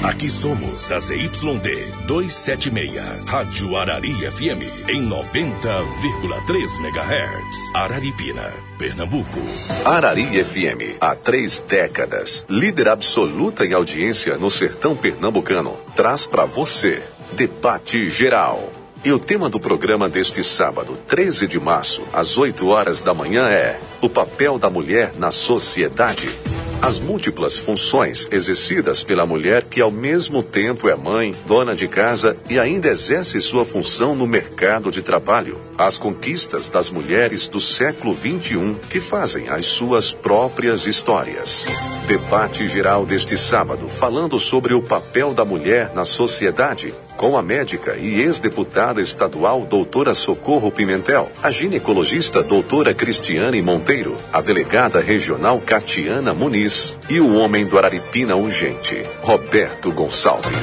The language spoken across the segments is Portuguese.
Aqui somos a ZYD 276, Rádio Arari FM, em 90,3 MHz. Araripina, Pernambuco. Arari FM, há 3 décadas, líder absoluta em audiência no sertão pernambucano, traz para você Debate Geral. E o tema do programa deste sábado, 13 de março, às 8 horas da manhã é o papel da mulher na sociedade. As múltiplas funções exercidas pela mulher que ao mesmo tempo é mãe, dona de casa e ainda exerce sua função no mercado de trabalho. As conquistas das mulheres do século XXI que fazem as suas próprias histórias. Debate geral deste sábado, falando sobre o papel da mulher na sociedade, com a médica e ex-deputada estadual doutora Socorro Pimentel, a ginecologista doutora Cristiane Monteiro, a delegada regional Catiana Muniz e o homem do Araripina Urgente, Roberto Gonçalves.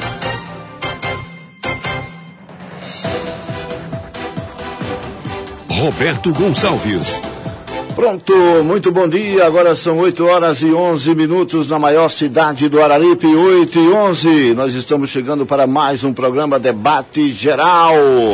Roberto Gonçalves. Pronto, muito bom dia, agora são 8 horas e 11 minutos na maior cidade do Araripe, 8 e 11. Nós estamos chegando para mais um programa Debate Geral.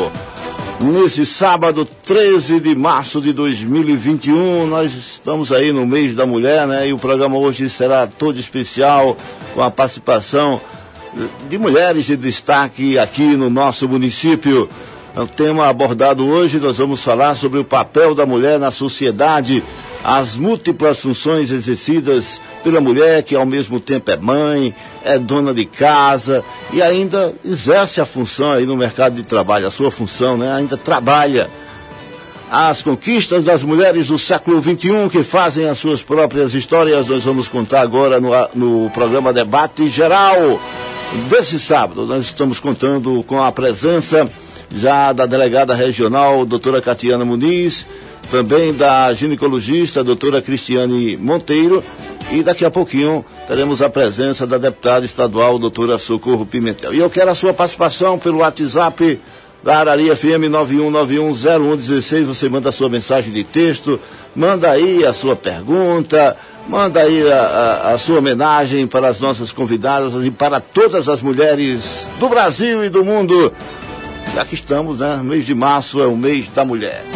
Nesse sábado, 13 de março de 2021, nós estamos aí no mês da mulher, né? E o programa hoje será todo especial, com a participação de mulheres de destaque aqui no nosso município. O tema abordado hoje, nós vamos falar sobre o papel da mulher na sociedade, as múltiplas funções exercidas pela mulher, que ao mesmo tempo é mãe, é dona de casa e ainda exerce a função aí no mercado de trabalho, a sua função, né? Ainda trabalha. As conquistas das mulheres do século XXI que fazem as suas próprias histórias, nós vamos contar agora no programa Debate Geral desse sábado. Nós estamos contando com a presença já da delegada regional, doutora Catiana Muniz, também da ginecologista, doutora Cristiane Monteiro, e daqui a pouquinho teremos a presença da deputada estadual, doutora Socorro Pimentel. E eu quero a sua participação pelo WhatsApp da Arari FM 91910116, você manda a sua mensagem de texto, manda aí a sua pergunta, manda aí a sua homenagem para as nossas convidadas e para todas as mulheres do Brasil e do mundo. Já que estamos, né? Mês de março é o mês da mulher.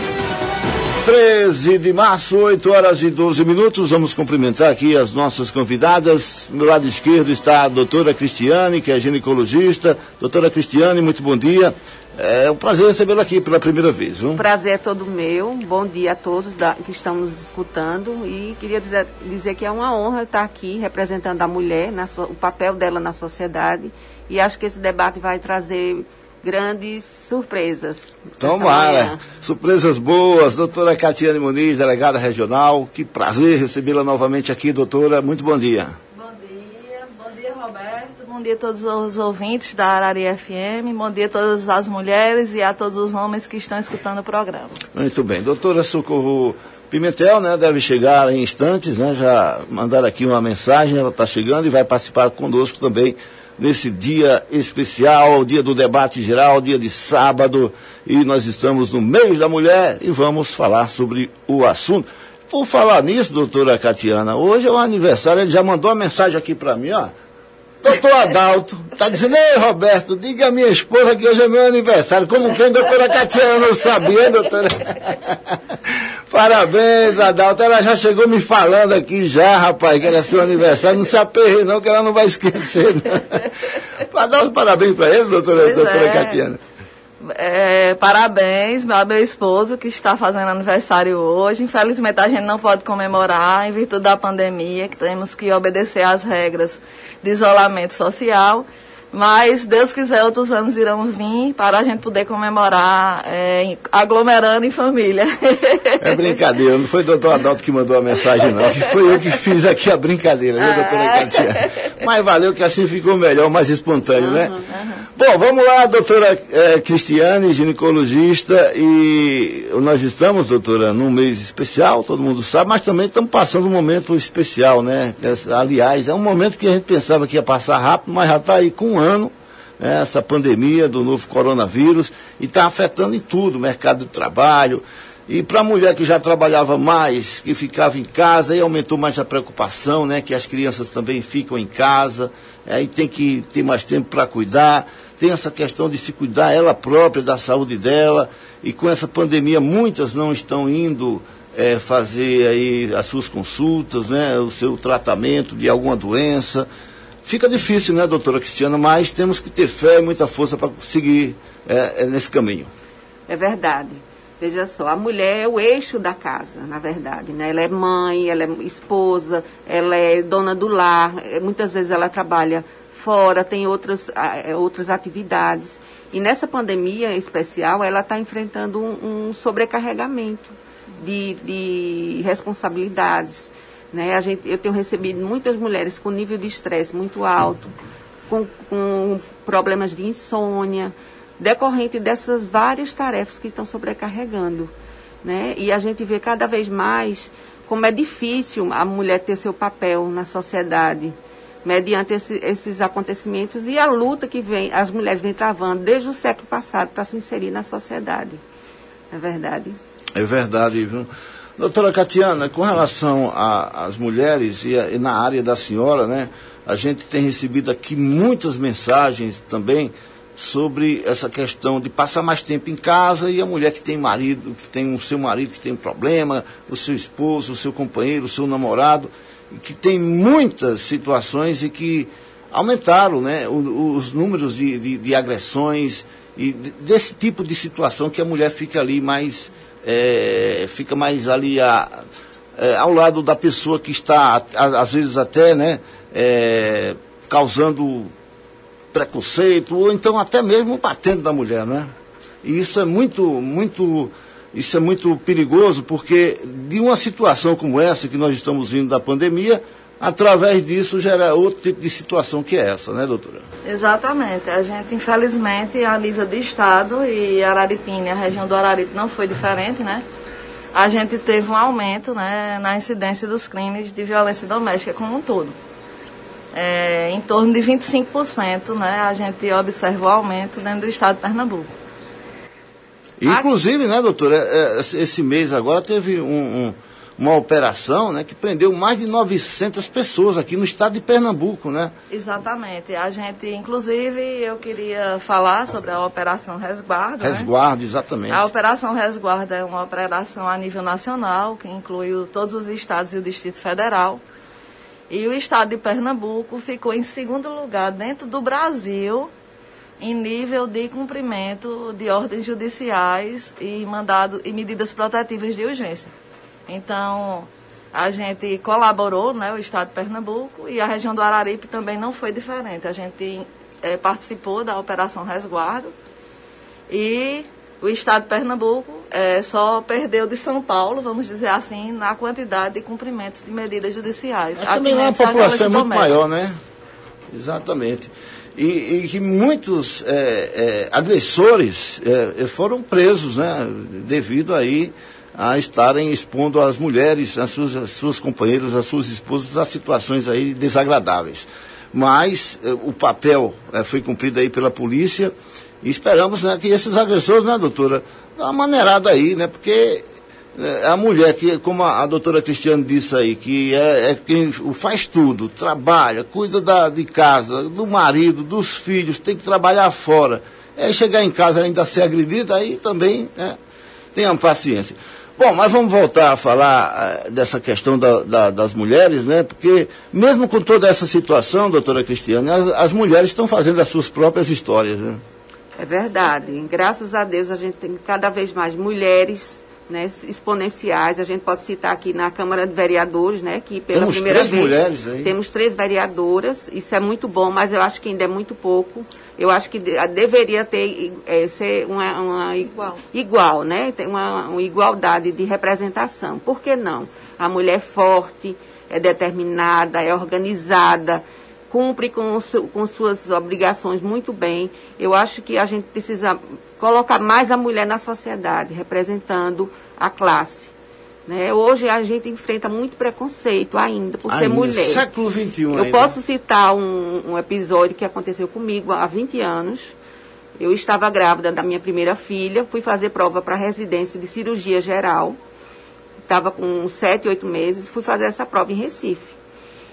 13 de março, 8 horas e 12 minutos. Vamos cumprimentar aqui as nossas convidadas. Do meu lado esquerdo está a doutora Cristiane, que é ginecologista. Doutora Cristiane, muito bom dia. É um prazer recebê-la aqui pela primeira vez, viu? O prazer é todo meu. Bom dia a todos que estão nos escutando. E queria dizer que é uma honra estar aqui representando a mulher, o papel dela na sociedade. E acho que esse debate vai trazer grandes surpresas. Tomara. Surpresas boas. Doutora Catiane Muniz, delegada regional. Que prazer recebê-la novamente aqui, doutora. Muito bom dia. Bom dia, Roberto. Bom dia a todos os ouvintes da Arari FM. Bom dia a todas as mulheres e a todos os homens que estão escutando o programa. Muito bem. Doutora Socorro Pimentel, né, deve chegar em instantes, né? Já mandaram aqui uma mensagem, ela está chegando e vai participar conosco também nesse dia especial, dia do debate geral, dia de sábado, e nós estamos no mês da mulher e vamos falar sobre o assunto. Por falar nisso, doutora Catiana, hoje é o aniversário, ele já mandou uma mensagem aqui para mim, ó. Doutor Adalto, tá dizendo, ei Roberto, diga a minha esposa que hoje é meu aniversário, como quem doutora Catiana não sabia, doutora? Parabéns, Adalto, ela já chegou me falando aqui já, rapaz, que era seu aniversário, não se aperre não, que ela não vai esquecer, não. Adalto, parabéns para ele, doutora Catiana. Parabéns, meu esposo que está fazendo aniversário hoje. Infelizmente a gente não pode comemorar em virtude da pandemia, que temos que obedecer às regras de isolamento social, mas Deus quiser outros anos irão vir para a gente poder comemorar aglomerando em família. É brincadeira, não foi o doutor Adalto que mandou a mensagem não, foi eu que fiz aqui a brincadeira, né, doutora Catiana? Mas valeu que assim ficou melhor, mais espontâneo, né? Bom, vamos lá, doutora Cristiane, ginecologista, e nós estamos, doutora, num mês especial, todo mundo sabe, mas também estamos passando um momento especial, né? Aliás, é um momento que a gente pensava que ia passar rápido, mas já está aí com um ano, né, essa pandemia do novo coronavírus, e está afetando em tudo, o mercado de trabalho. E para a mulher que já trabalhava mais, que ficava em casa, aí aumentou mais a preocupação, né, que as crianças também ficam em casa, aí tem que ter mais tempo para cuidar, tem essa questão de se cuidar ela própria, da saúde dela, e com essa pandemia muitas não estão indo fazer aí as suas consultas, né, o seu tratamento de alguma doença. Fica difícil, né, doutora Cristiana, mas temos que ter fé e muita força para seguir nesse caminho. É verdade. Veja só, a mulher é o eixo da casa, na verdade, né? Ela é mãe, ela é esposa, ela é dona do lar, muitas vezes ela trabalha fora, tem outras atividades. E nessa pandemia especial, ela está enfrentando um sobrecarregamento de responsabilidades, né? Eu tenho recebido muitas mulheres com nível de estresse muito alto, com problemas de insônia, decorrente dessas várias tarefas que estão sobrecarregando, né? E a gente vê cada vez mais como é difícil a mulher ter seu papel na sociedade, mediante esses acontecimentos e a luta que as mulheres vêm travando desde o século passado para se inserir na sociedade. É verdade? É verdade, viu? Doutora Catiana, com relação às mulheres e na área da senhora, né, a gente tem recebido aqui muitas mensagens também sobre essa questão de passar mais tempo em casa e a mulher que tem marido, que tem o seu marido que tem problema, o seu esposo, o seu companheiro, o seu namorado, que tem muitas situações e que aumentaram, né, os números de agressões e desse tipo de situação que a mulher fica ali mais, fica mais ali ao lado da pessoa que está, às vezes até, né, causando preconceito, ou então até mesmo batendo da mulher, né? E isso é muito perigoso, porque de uma situação como essa que nós estamos vindo da pandemia, através disso gera outro tipo de situação que é essa, né, doutora? Exatamente. A gente, infelizmente, a nível de estado, e Araripina, a região do Araripe não foi diferente, né? A gente teve um aumento, né, na incidência dos crimes de violência doméstica como um todo. Em torno de 25%, né, a gente observa o aumento dentro do estado de Pernambuco. Inclusive, né, doutora, esse mês agora teve uma operação, né, que prendeu mais de 900 pessoas aqui no estado de Pernambuco, né? Exatamente. A gente, inclusive, eu queria falar sobre a Operação Resguardo. Resguardo, né? Exatamente. A Operação Resguardo é uma operação a nível nacional, que inclui todos os estados e o Distrito Federal. E o estado de Pernambuco ficou em segundo lugar dentro do Brasil em nível de cumprimento de ordens judiciais e medidas protetivas de urgência. Então, a gente colaborou, né, o estado de Pernambuco, e a região do Araripe também não foi diferente. A gente participou da Operação Resguardo e o estado de Pernambuco só perdeu de São Paulo, vamos dizer assim, na quantidade de cumprimentos de medidas judiciais. Mas também lá a população é muito maior, né? Exatamente. E que muitos agressores foram presos, né? Devido aí a estarem expondo as mulheres, as suas companheiras, as suas esposas a situações aí desagradáveis. Mas o papel foi cumprido aí pela polícia. E esperamos, né, que esses agressores, né, doutora, dá uma maneirada aí, né, porque a mulher, que, como a doutora Cristiane disse aí, que quem faz tudo, trabalha, cuida de casa, do marido, dos filhos, tem que trabalhar fora. Chegar em casa ainda ser agredida, aí também, né, tenham paciência. Bom, mas vamos voltar a falar dessa questão das mulheres, né, porque mesmo com toda essa situação, doutora Cristiane, as mulheres estão fazendo as suas próprias histórias, né? É verdade. Graças a Deus a gente tem cada vez mais mulheres, né, exponenciais. A gente pode citar aqui na Câmara de Vereadores, né, que pela primeira vez mulheres aí. Temos 3 vereadoras. Isso é muito bom, mas eu acho que ainda é muito pouco. Eu acho que deveria ser uma igual, né, ter uma igualdade de representação. Por que não? A mulher é forte, é determinada, é organizada, cumpre com suas obrigações muito bem. Eu acho que a gente precisa colocar mais a mulher na sociedade, representando a classe. Né? Hoje a gente enfrenta muito preconceito ainda por ser mulher. Século XXI Eu ainda. posso citar um episódio que aconteceu comigo há 20 anos. Eu estava grávida da minha primeira filha, fui fazer prova para residência de cirurgia geral. Estava com 7, 8 meses, fui fazer essa prova em Recife.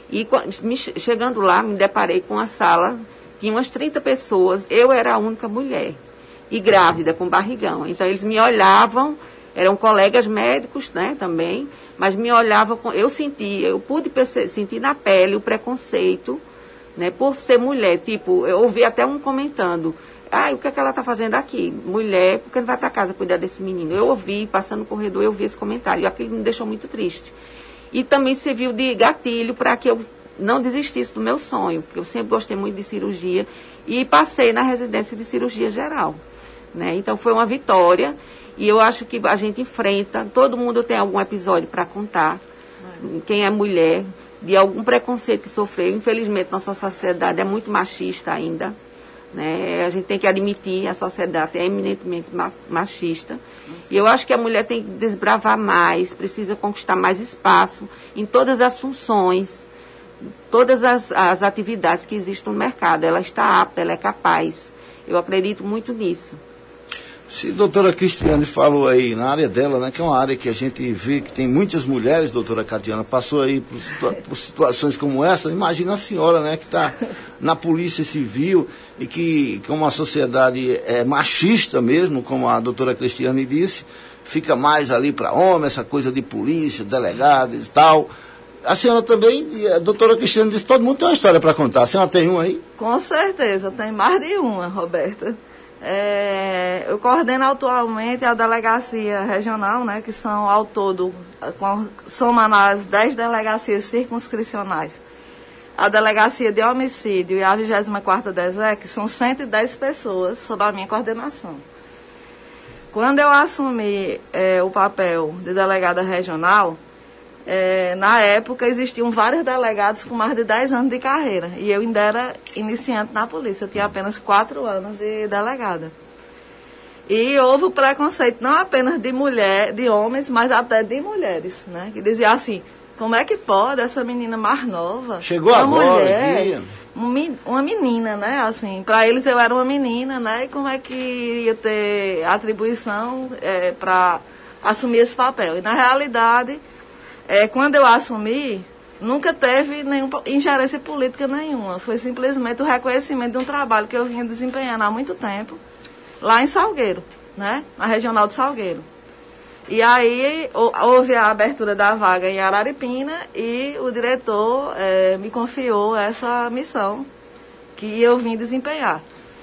E chegando lá, me deparei com a sala, tinha umas 30 pessoas, eu era a única mulher, e grávida, com barrigão. Então, eles me olhavam, eram colegas médicos, né, também, mas me olhavam, eu pude sentir na pele o preconceito, né, por ser mulher. Tipo, eu ouvi até um comentando, o que é que ela está fazendo aqui? Mulher, por que não vai para casa cuidar desse menino? Eu ouvi, passando no corredor, eu vi esse comentário, e aquilo me deixou muito triste. E também serviu de gatilho para que eu não desistisse do meu sonho, porque eu sempre gostei muito de cirurgia, e passei na residência de cirurgia geral, né? Então foi uma vitória, e eu acho que a gente enfrenta, todo mundo tem algum episódio para contar, quem é mulher, de algum preconceito que sofreu. Infelizmente, nossa sociedade é muito machista ainda, né? A gente tem que admitir, a sociedade é eminentemente machista. E eu acho que a mulher tem que desbravar mais, precisa conquistar mais espaço em todas as funções, todas as atividades que existem no mercado. Ela está apta, ela é capaz. Eu acredito muito nisso. Se a doutora Cristiane falou aí na área dela, né, que é uma área que a gente vê que tem muitas mulheres, doutora Catiana, passou aí por situações como essa, imagina a senhora, né, que está na Polícia Civil e que, como a sociedade é machista mesmo, como a doutora Cristiane disse, fica mais ali para homem, essa coisa de polícia, delegados e tal. A senhora também, a doutora Cristiane disse, todo mundo tem uma história para contar. A senhora tem uma aí? Com certeza, tem mais de uma, Roberta. Eu coordeno atualmente a delegacia regional, né, que são ao todo, somando as 10 delegacias circunscricionais, a delegacia de homicídio e a 24ª DESEC, são 110 pessoas sob a minha coordenação. Quando eu assumi o papel de delegada regional, na época existiam vários delegados com mais de 10 anos de carreira, e eu ainda era iniciante na polícia, eu tinha apenas 4 anos de delegada. E houve o preconceito não apenas de homens, mas até de mulheres, né? Que dizia assim, como é que pode essa menina mais nova, chegou uma agora, mulher, uma menina, né? Assim, para eles eu era uma menina, né? E como é que ia ter atribuição para assumir esse papel? E na realidade, quando eu assumi, nunca teve nenhuma ingerência política nenhuma. Foi simplesmente o reconhecimento de um trabalho que eu vinha desempenhando há muito tempo, lá em Salgueiro, né? Na Regional de Salgueiro. E aí houve a abertura da vaga em Araripina e o diretor me confiou essa missão que eu vim desempenhar.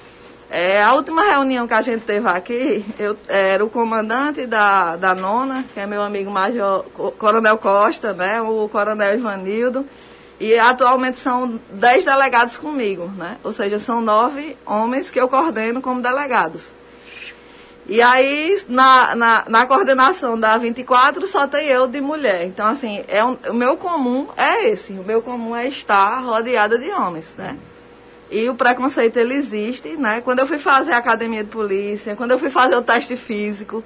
A última reunião que a gente teve aqui, eu era o comandante da nona, que é meu amigo Major Coronel Costa, né, o Coronel Ivanildo, e atualmente são 10 delegados comigo, né, ou seja, são 9 homens que eu coordeno como delegados. E aí, na coordenação da 24, só tem eu de mulher. Então, assim, o meu comum é esse, o meu comum é estar rodeada de homens, né. E o preconceito, ele existe, né? Quando eu fui fazer a academia de polícia, quando eu fui fazer o teste físico,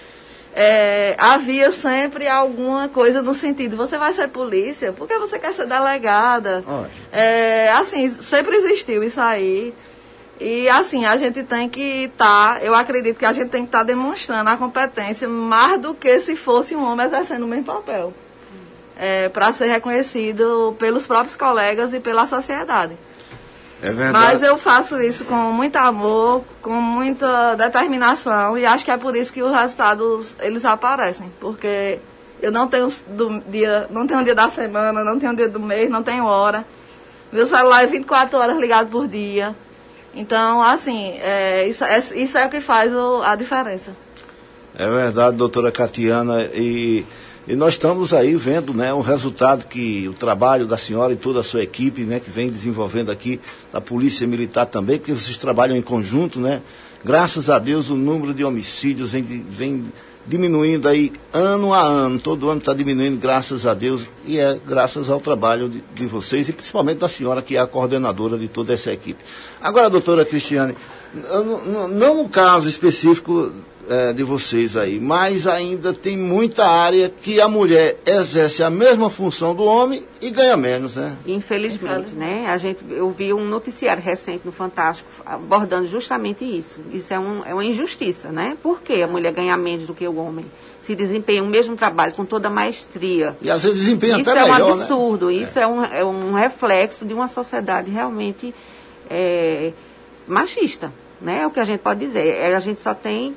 havia sempre alguma coisa no sentido, você vai ser polícia? Por que você quer ser delegada? Assim, sempre existiu isso aí. E, assim, a gente tem que eu acredito que a gente tem que estar demonstrando a competência mais do que se fosse um homem exercendo o mesmo papel. Para ser reconhecido pelos próprios colegas e pela sociedade. É verdade. Mas eu faço isso com muito amor, com muita determinação, e acho que é por isso que os resultados, eles aparecem, porque eu não tenho não tenho um dia da semana, não tenho um dia do mês, não tenho hora. Meu celular é 24 horas ligado por dia. Então, assim, isso é o que faz a diferença. É verdade, doutora Catiana, e nós estamos aí vendo, né, o resultado que o trabalho da senhora e toda a sua equipe, né, que vem desenvolvendo aqui, da Polícia Militar também, porque vocês trabalham em conjunto, né? Graças a Deus o número de homicídios vem diminuindo aí ano a ano, todo ano está diminuindo, graças a Deus, e é graças ao trabalho de vocês e principalmente da senhora, que é a coordenadora de toda essa equipe. Agora, doutora Cristiane, não no caso específico de vocês aí, mas ainda tem muita área que a mulher exerce a mesma função do homem e ganha menos, né? Infelizmente, né? Eu vi um noticiário recente no Fantástico abordando justamente isso. Isso é uma injustiça, né? Por que a mulher ganha menos do que o homem? se desempenham o mesmo trabalho com toda a maestria. E às vezes desempenham até melhor, né? Isso é um né? absurdo, isso é um reflexo de uma sociedade realmente machista, né? É o que a gente pode dizer. A gente só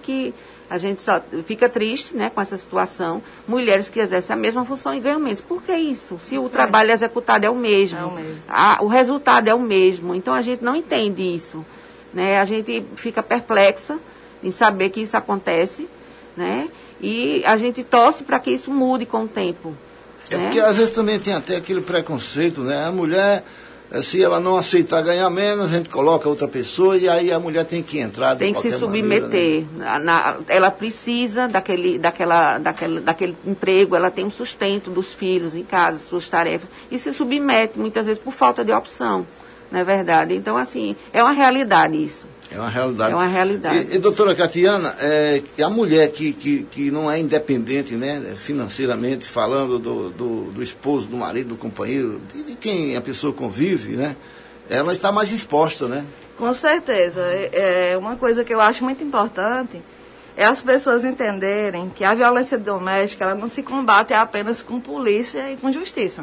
fica triste, né, com essa situação. Mulheres que exercem a mesma função e ganham menos. Por que isso? Se o trabalho executado é o mesmo. O resultado é o mesmo. Então a gente não entende isso, né? A gente fica perplexa em saber que isso acontece, né? E a gente torce para que isso mude com o tempo. É, né? Porque às vezes também tem até aquele preconceito, né? A mulher, se ela não aceitar ganhar menos, a gente coloca outra pessoa e aí a mulher tem que entrar de tem que se submeter. Maneira, né? Ela precisa daquele emprego, ela tem um sustento dos filhos em casa, suas tarefas, e se submete muitas vezes por falta de opção, não é verdade? Então, assim, é uma realidade isso. É uma realidade. É uma realidade. E doutora Catiana, a mulher que não é independente, né, financeiramente, falando do esposo, do marido, do companheiro, de quem a pessoa convive, né, ela está mais exposta, né? Com certeza. Uma coisa que eu acho muito importante é as pessoas entenderem que a violência doméstica ela não se combate apenas com polícia e com justiça.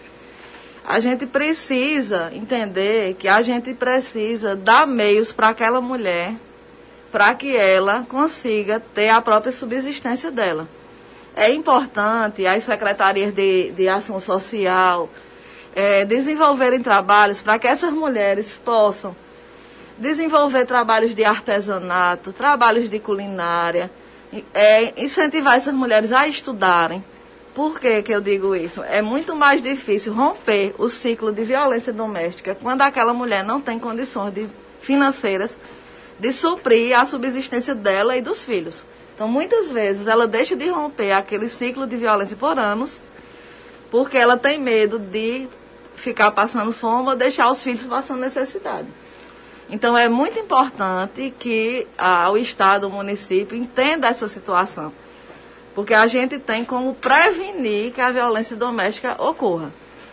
A gente precisa entender que a gente precisa dar meios para aquela mulher, para que ela consiga ter a própria subsistência dela. É importante as secretarias de ação social desenvolverem trabalhos para que essas mulheres possam desenvolver trabalhos de artesanato, trabalhos de culinária, incentivar essas mulheres a estudarem. Por que eu digo isso? É muito mais difícil romper o ciclo de violência doméstica quando aquela mulher não tem condições financeiras de suprir a subsistência dela e dos filhos. Então, muitas vezes, ela deixa de romper aquele ciclo de violência por anos porque ela tem medo de ficar passando fome ou deixar os filhos passando necessidade. Então, é muito importante que o Estado, o município, entenda essa situação. Porque a gente tem como prevenir que a violência doméstica ocorra.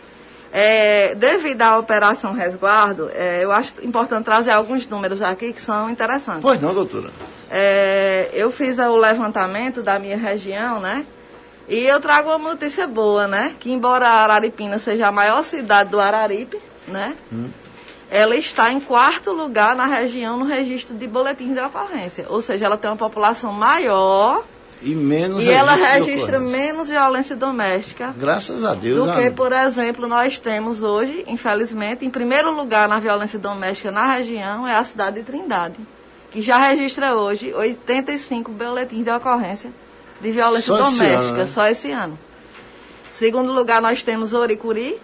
Devido à Operação Resguardo, eu acho importante trazer alguns números aqui que são interessantes. Pois não, doutora. Eu fiz o levantamento da minha região, né? E eu trago uma notícia boa, né? Que embora a Araripina seja a maior cidade do Araripe, né? Ela está em 4º lugar na região no registro de boletins de ocorrência. Ou seja, ela tem uma população maior... E ela registra menos violência doméstica. Graças a Deus. Do que, por exemplo, nós temos hoje, infelizmente, em primeiro lugar na violência doméstica na região é a cidade de Trindade, que já registra hoje 85 boletins de ocorrência de violência doméstica, só esse ano. Em segundo lugar, nós temos Oricuri,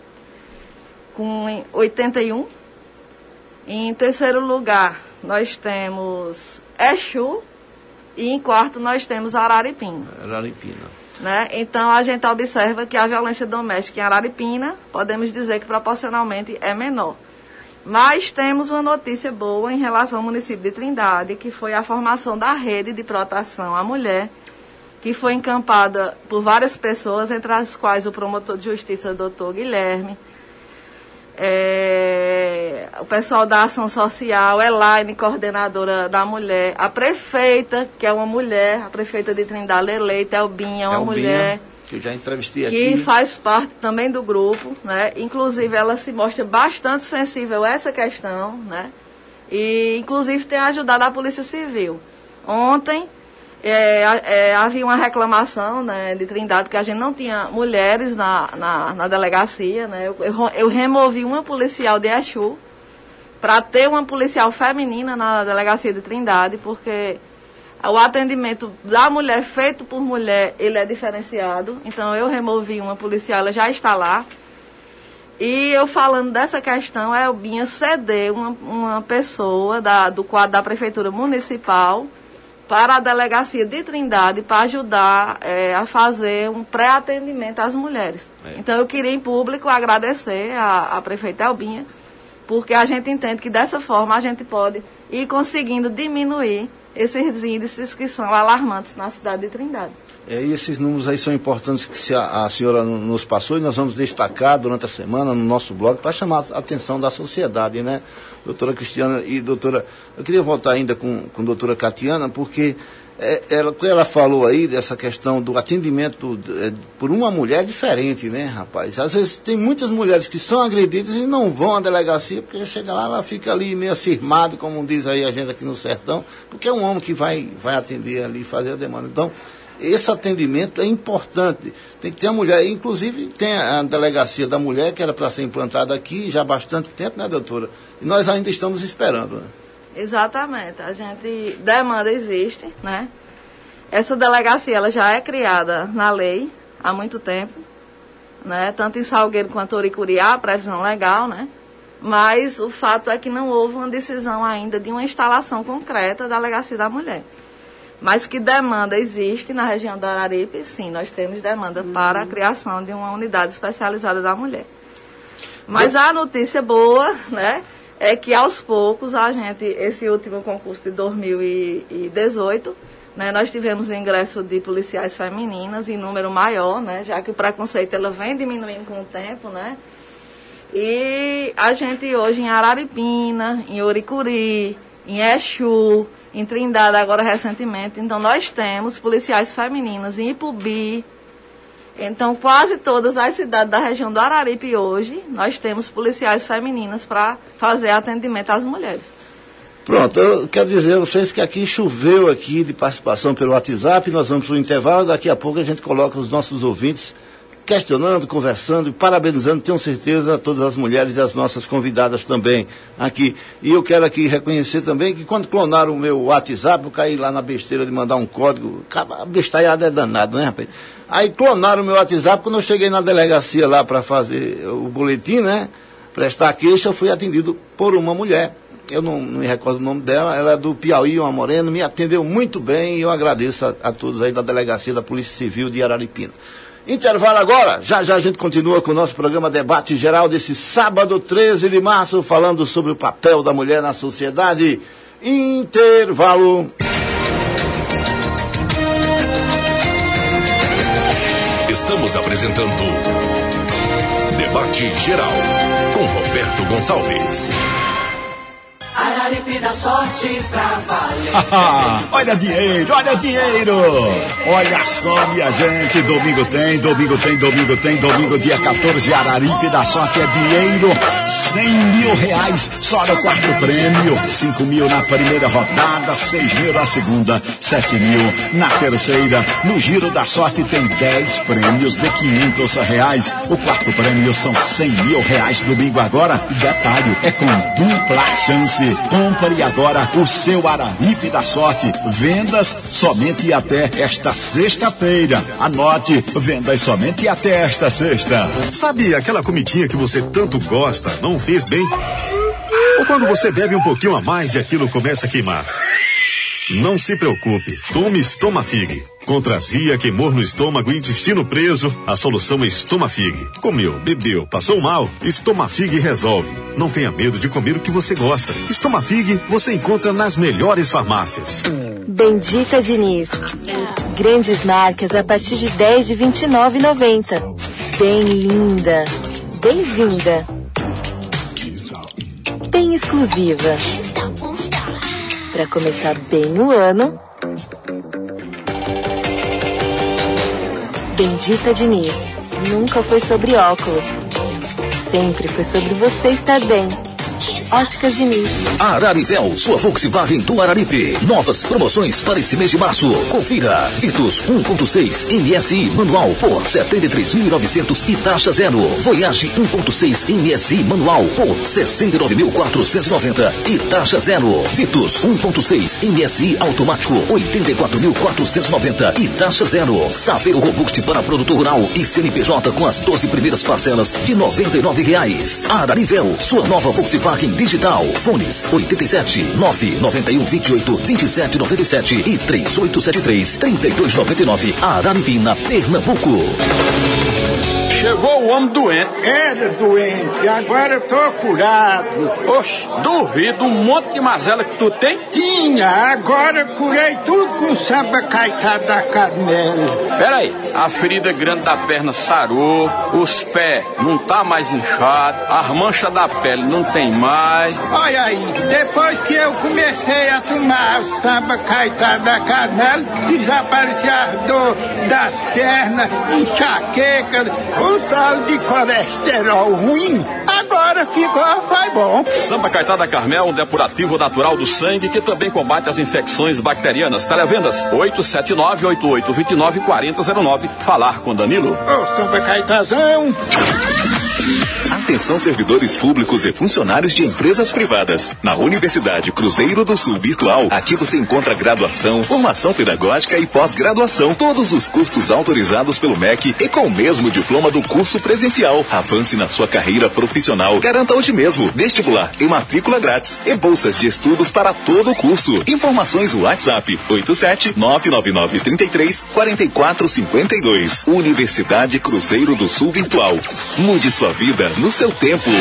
com 81. Em terceiro lugar, nós temos Exu. E em quarto nós temos Araripina. Né? Então a gente observa que a violência doméstica em Araripina, podemos dizer que proporcionalmente é menor. Mas temos uma notícia boa em relação ao município de Trindade, que foi a formação da rede de proteção à mulher, que foi encampada por várias pessoas, entre as quais o promotor de justiça, doutor Guilherme, o pessoal da ação social, Elaine, coordenadora da mulher, a prefeita, que é uma mulher, a prefeita de Trindade eleita, Elbinha, uma mulher que eu já entrevistei aqui, que faz parte também do grupo, né? Inclusive ela se mostra bastante sensível a essa questão, né? E inclusive tem ajudado a Polícia Civil. Ontem havia uma reclamação, né, de Trindade, que a gente não tinha mulheres na delegacia, né? Eu removi uma policial de Exu para ter uma policial feminina na delegacia de Trindade, porque o atendimento da mulher feito por mulher, ele é diferenciado. Então eu removi uma policial, ela já está lá. E eu falando dessa questão, a Elbinha cedeu uma pessoa do quadro da Prefeitura Municipal para a delegacia de Trindade para ajudar a fazer um pré-atendimento às mulheres. Então eu queria em público agradecer a prefeita Elbinha, porque a gente entende que dessa forma a gente pode ir conseguindo diminuir esses índices que são alarmantes na cidade de Trindade. E esses números aí são importantes que a senhora nos passou e nós vamos destacar durante a semana no nosso blog para chamar a atenção da sociedade, né? Doutora Cristiana e doutora... Eu queria voltar ainda com a doutora Catiana, porque Ela falou aí dessa questão do atendimento por uma mulher diferente, né, rapaz? Às vezes tem muitas mulheres que são agredidas e não vão à delegacia, porque chega lá, ela fica ali meio acirmada, como diz aí a gente aqui no sertão, porque é um homem que vai atender ali, fazer a demanda. Então, esse atendimento é importante. Tem que ter a mulher, inclusive tem a delegacia da mulher, que era para ser implantada aqui já há bastante tempo, né, doutora? E nós ainda estamos esperando, né? Exatamente, demanda existe, né? Essa delegacia, ela já é criada na lei há muito tempo, né? Tanto em Salgueiro quanto em Oricuriá, previsão legal, né? Mas o fato é que não houve uma decisão ainda de uma instalação concreta da delegacia da mulher. Mas que demanda existe na região do Araripe, sim, nós temos demanda para a criação de uma unidade especializada da mulher. Mas a notícia boa, né? É que aos poucos esse último concurso de 2018, né, nós tivemos o ingresso de policiais femininas em número maior, né, já que o preconceito ela vem diminuindo com o tempo, né, e a gente hoje em Araripina, em Oricuri, em Exu, em Trindade agora recentemente, então nós temos policiais femininas em Ipubi. Então, quase todas as cidades da região do Araripe hoje, nós temos policiais femininas para fazer atendimento às mulheres. Pronto, eu quero dizer a vocês que aqui choveu aqui de participação pelo WhatsApp, nós vamos para o intervalo, daqui a pouco a gente coloca os nossos ouvintes questionando, conversando e parabenizando, tenho certeza, todas as mulheres e as nossas convidadas também aqui. E eu quero aqui reconhecer também que quando clonaram o meu WhatsApp, eu caí lá na besteira de mandar um código, a bestalhada é danado, né, rapaz? Aí clonaram o meu WhatsApp, quando eu cheguei na delegacia lá para fazer o boletim, né, prestar a queixa, eu fui atendido por uma mulher. Eu não me recordo o nome dela, ela é do Piauí, uma morena, me atendeu muito bem e eu agradeço a todos aí da delegacia da Polícia Civil de Araripina. Intervalo agora, já a gente continua com o nosso programa Debate Geral desse sábado 13 de março, falando sobre o papel da mulher na sociedade. Intervalo. Estamos apresentando Debate Geral com Roberto Gonçalves. Araripe da sorte pra valer. Olha dinheiro, olha dinheiro. Olha só, minha gente, domingo dia 14, Araripe da sorte é dinheiro, 100 mil reais, só no quarto prêmio, 5 mil na primeira rodada, 6 mil na segunda, 7 mil na terceira. No giro da sorte tem 10 prêmios de 500 reais, o quarto prêmio são 100 mil reais. Domingo agora, detalhe, é com dupla chance. Compre agora o seu Araripe da sorte. Vendas somente até esta sexta-feira. Anote, vendas somente até esta sexta. Sabe aquela comidinha que você tanto gosta, não fez bem? Ou quando você bebe um pouquinho a mais e aquilo começa a queimar? Não se preocupe, tome Estomafig. Contra azia, queimor no estômago e intestino preso, a solução é Estomafig. Comeu, bebeu, passou mal, Estomafig resolve. Não tenha medo de comer o que você gosta. Estomafig você encontra nas melhores farmácias. Bendita Diniz. Grandes marcas a partir de 10 de R$ 29,90. Bem linda. Bem-vinda. Bem exclusiva. Para começar bem o ano. Bendita Diniz. Nunca foi sobre óculos. Sempre foi sobre você estar bem. Óticas Diniz. Ararivel, sua Volkswagen do Araripe. Novas promoções para esse mês de março. Confira. Vitus 1.6 MSI manual por 73.900 e taxa zero. Voyage 1.6 MSI manual por 69.490 e taxa zero. Vitus 1.6 MSI automático 84.490 e taxa zero. Saveiro Robuste para produto rural e CNPJ com as 12 primeiras parcelas de R$ 99. Ararivel, sua nova Volkswagen digital. Fones 87 991 28 27 97 e 3873 3299. Araripina, Pernambuco. chegou o homem doente. Era doente, agora eu tô curado. Oxe, duvido, um monte de mazela que tu tem. Tinha, agora curei tudo com samba caetado da Carmela. Peraí, a ferida grande da perna sarou, os pés não tá mais inchado, as manchas da pele não tem mais. Olha aí, depois que eu comecei a tomar o samba caetado da Carmela, desapareceu a dor das pernas, enxaqueca, o tal de colesterol ruim. Agora ficou, foi bom. Samba Caetado da Carmel, um depurativo natural do sangue que também combate as infecções bacterianas. Televendas 879-8829-4009. Falar com Danilo. Ô, Samba Caetazão. Atenção, servidores públicos e funcionários de empresas privadas. Na Universidade Cruzeiro do Sul Virtual, aqui você encontra graduação, formação pedagógica e pós-graduação. Todos os cursos autorizados pelo MEC e com o mesmo diploma do curso presencial. Avance na sua carreira profissional. Garanta hoje mesmo vestibular e matrícula grátis e bolsas de estudos para todo o curso. Informações no WhatsApp 87-99933-4452. Universidade Cruzeiro do Sul Virtual. Mude sua vida no seu tempo.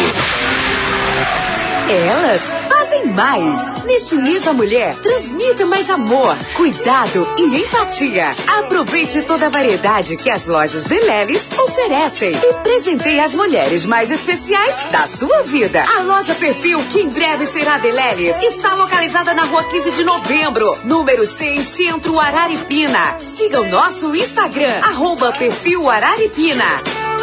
Elas fazem mais. Neste mês da mulher, transmita mais amor, cuidado e empatia. Aproveite toda a variedade que as lojas Deleles oferecem e presenteie as mulheres mais especiais da sua vida. A loja Perfil, que em breve será Deleles, está localizada na rua 15 de novembro, número 100, Centro Araripina. Siga o nosso Instagram, @Perfil Araripina.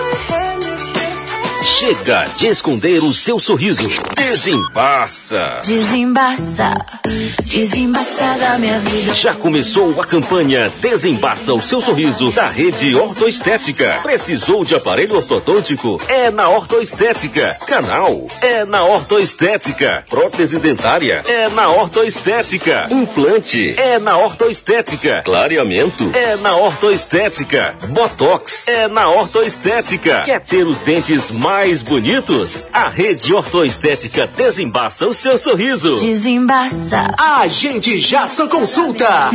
Chega de esconder o seu sorriso. Desembaça. Desembaça. Desembaça da minha vida. Já começou a campanha Desembaça o seu sorriso da Rede Ortoestética. Precisou de aparelho ortodôntico? É na Ortoestética. Canal? É na Ortoestética. Prótese dentária? É na Ortoestética. Implante? É na Ortoestética. Clareamento? É na Ortoestética. Botox? É na Ortoestética. Quer ter os dentes mais bonitos? A Rede Ortoestética desembaça o seu sorriso. Desembaça. Agende já sua consulta.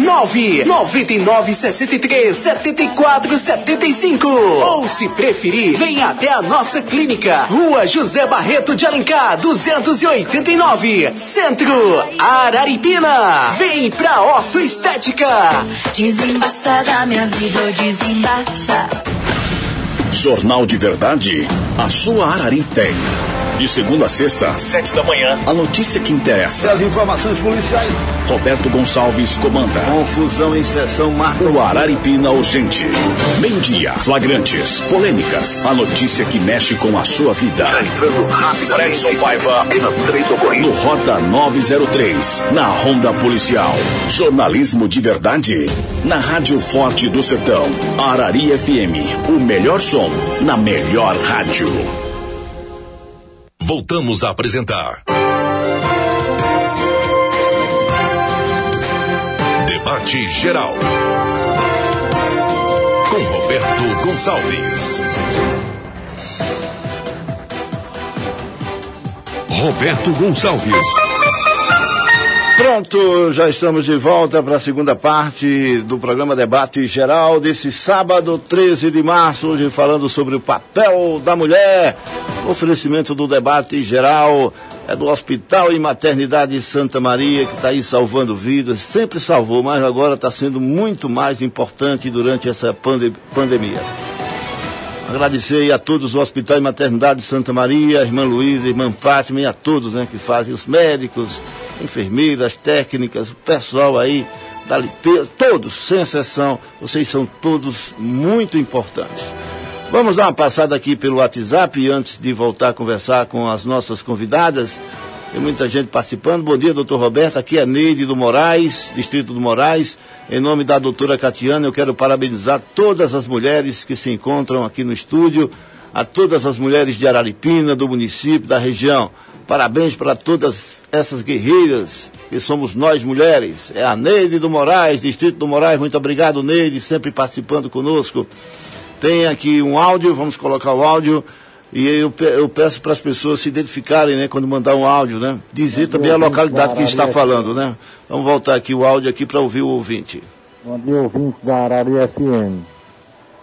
99963-7475. Ou se preferir, venha até a nossa clínica. Rua José Barreto de Alencar, 289. Centro Araripina. Vem pra Ortoestética. Desembaça da minha vida, desembaça. Jornal de Verdade, a sua Arari tem. De segunda a sexta, 7 da manhã, a notícia que interessa. E as informações policiais. Roberto Gonçalves comanda. Confusão em sessão marca. O Araripina Urgente. Meio-dia, flagrantes, polêmicas, a notícia que mexe com a sua vida. Fredson Paiva no Rota 903, na Ronda Policial. Jornalismo de verdade, na Rádio Forte do Sertão. Arari FM, o melhor som, na melhor rádio. Voltamos a apresentar Debate Geral com Roberto Gonçalves. Roberto Gonçalves. Pronto, já estamos de volta para a segunda parte do programa Debate Geral desse sábado, 13 de março, hoje falando sobre o papel da mulher. O oferecimento do Debate Geral é do Hospital e Maternidade Santa Maria, que está aí salvando vidas, sempre salvou, mas agora está sendo muito mais importante durante essa pandemia. Agradecer a todos o Hospital e Maternidade Santa Maria, a irmã Luísa, a irmã Fátima e a todos, né, que fazem, os médicos, enfermeiras, técnicas, o pessoal aí da limpeza, todos, sem exceção, vocês são todos muito importantes. Vamos dar uma passada aqui pelo WhatsApp antes de voltar a conversar com as nossas convidadas. Tem muita gente participando. Bom dia, doutor Roberto. Aqui é Neide do Moraes, Distrito do Moraes. Em nome da doutora Catiana, eu quero parabenizar todas as mulheres que se encontram aqui no estúdio, a todas as mulheres de Araripina, do município, da região. Parabéns para todas essas guerreiras, que somos nós mulheres. É a Neide do Moraes, Distrito do Moraes. Muito obrigado, Neide, sempre participando conosco. Tem aqui um áudio, vamos colocar o áudio. E eu peço para as pessoas se identificarem, né, quando mandar um áudio, né? Dizer também a localidade que está falando, né? Vamos voltar aqui o áudio aqui para ouvir o ouvinte. Bom dia, ouvinte da Arari FM.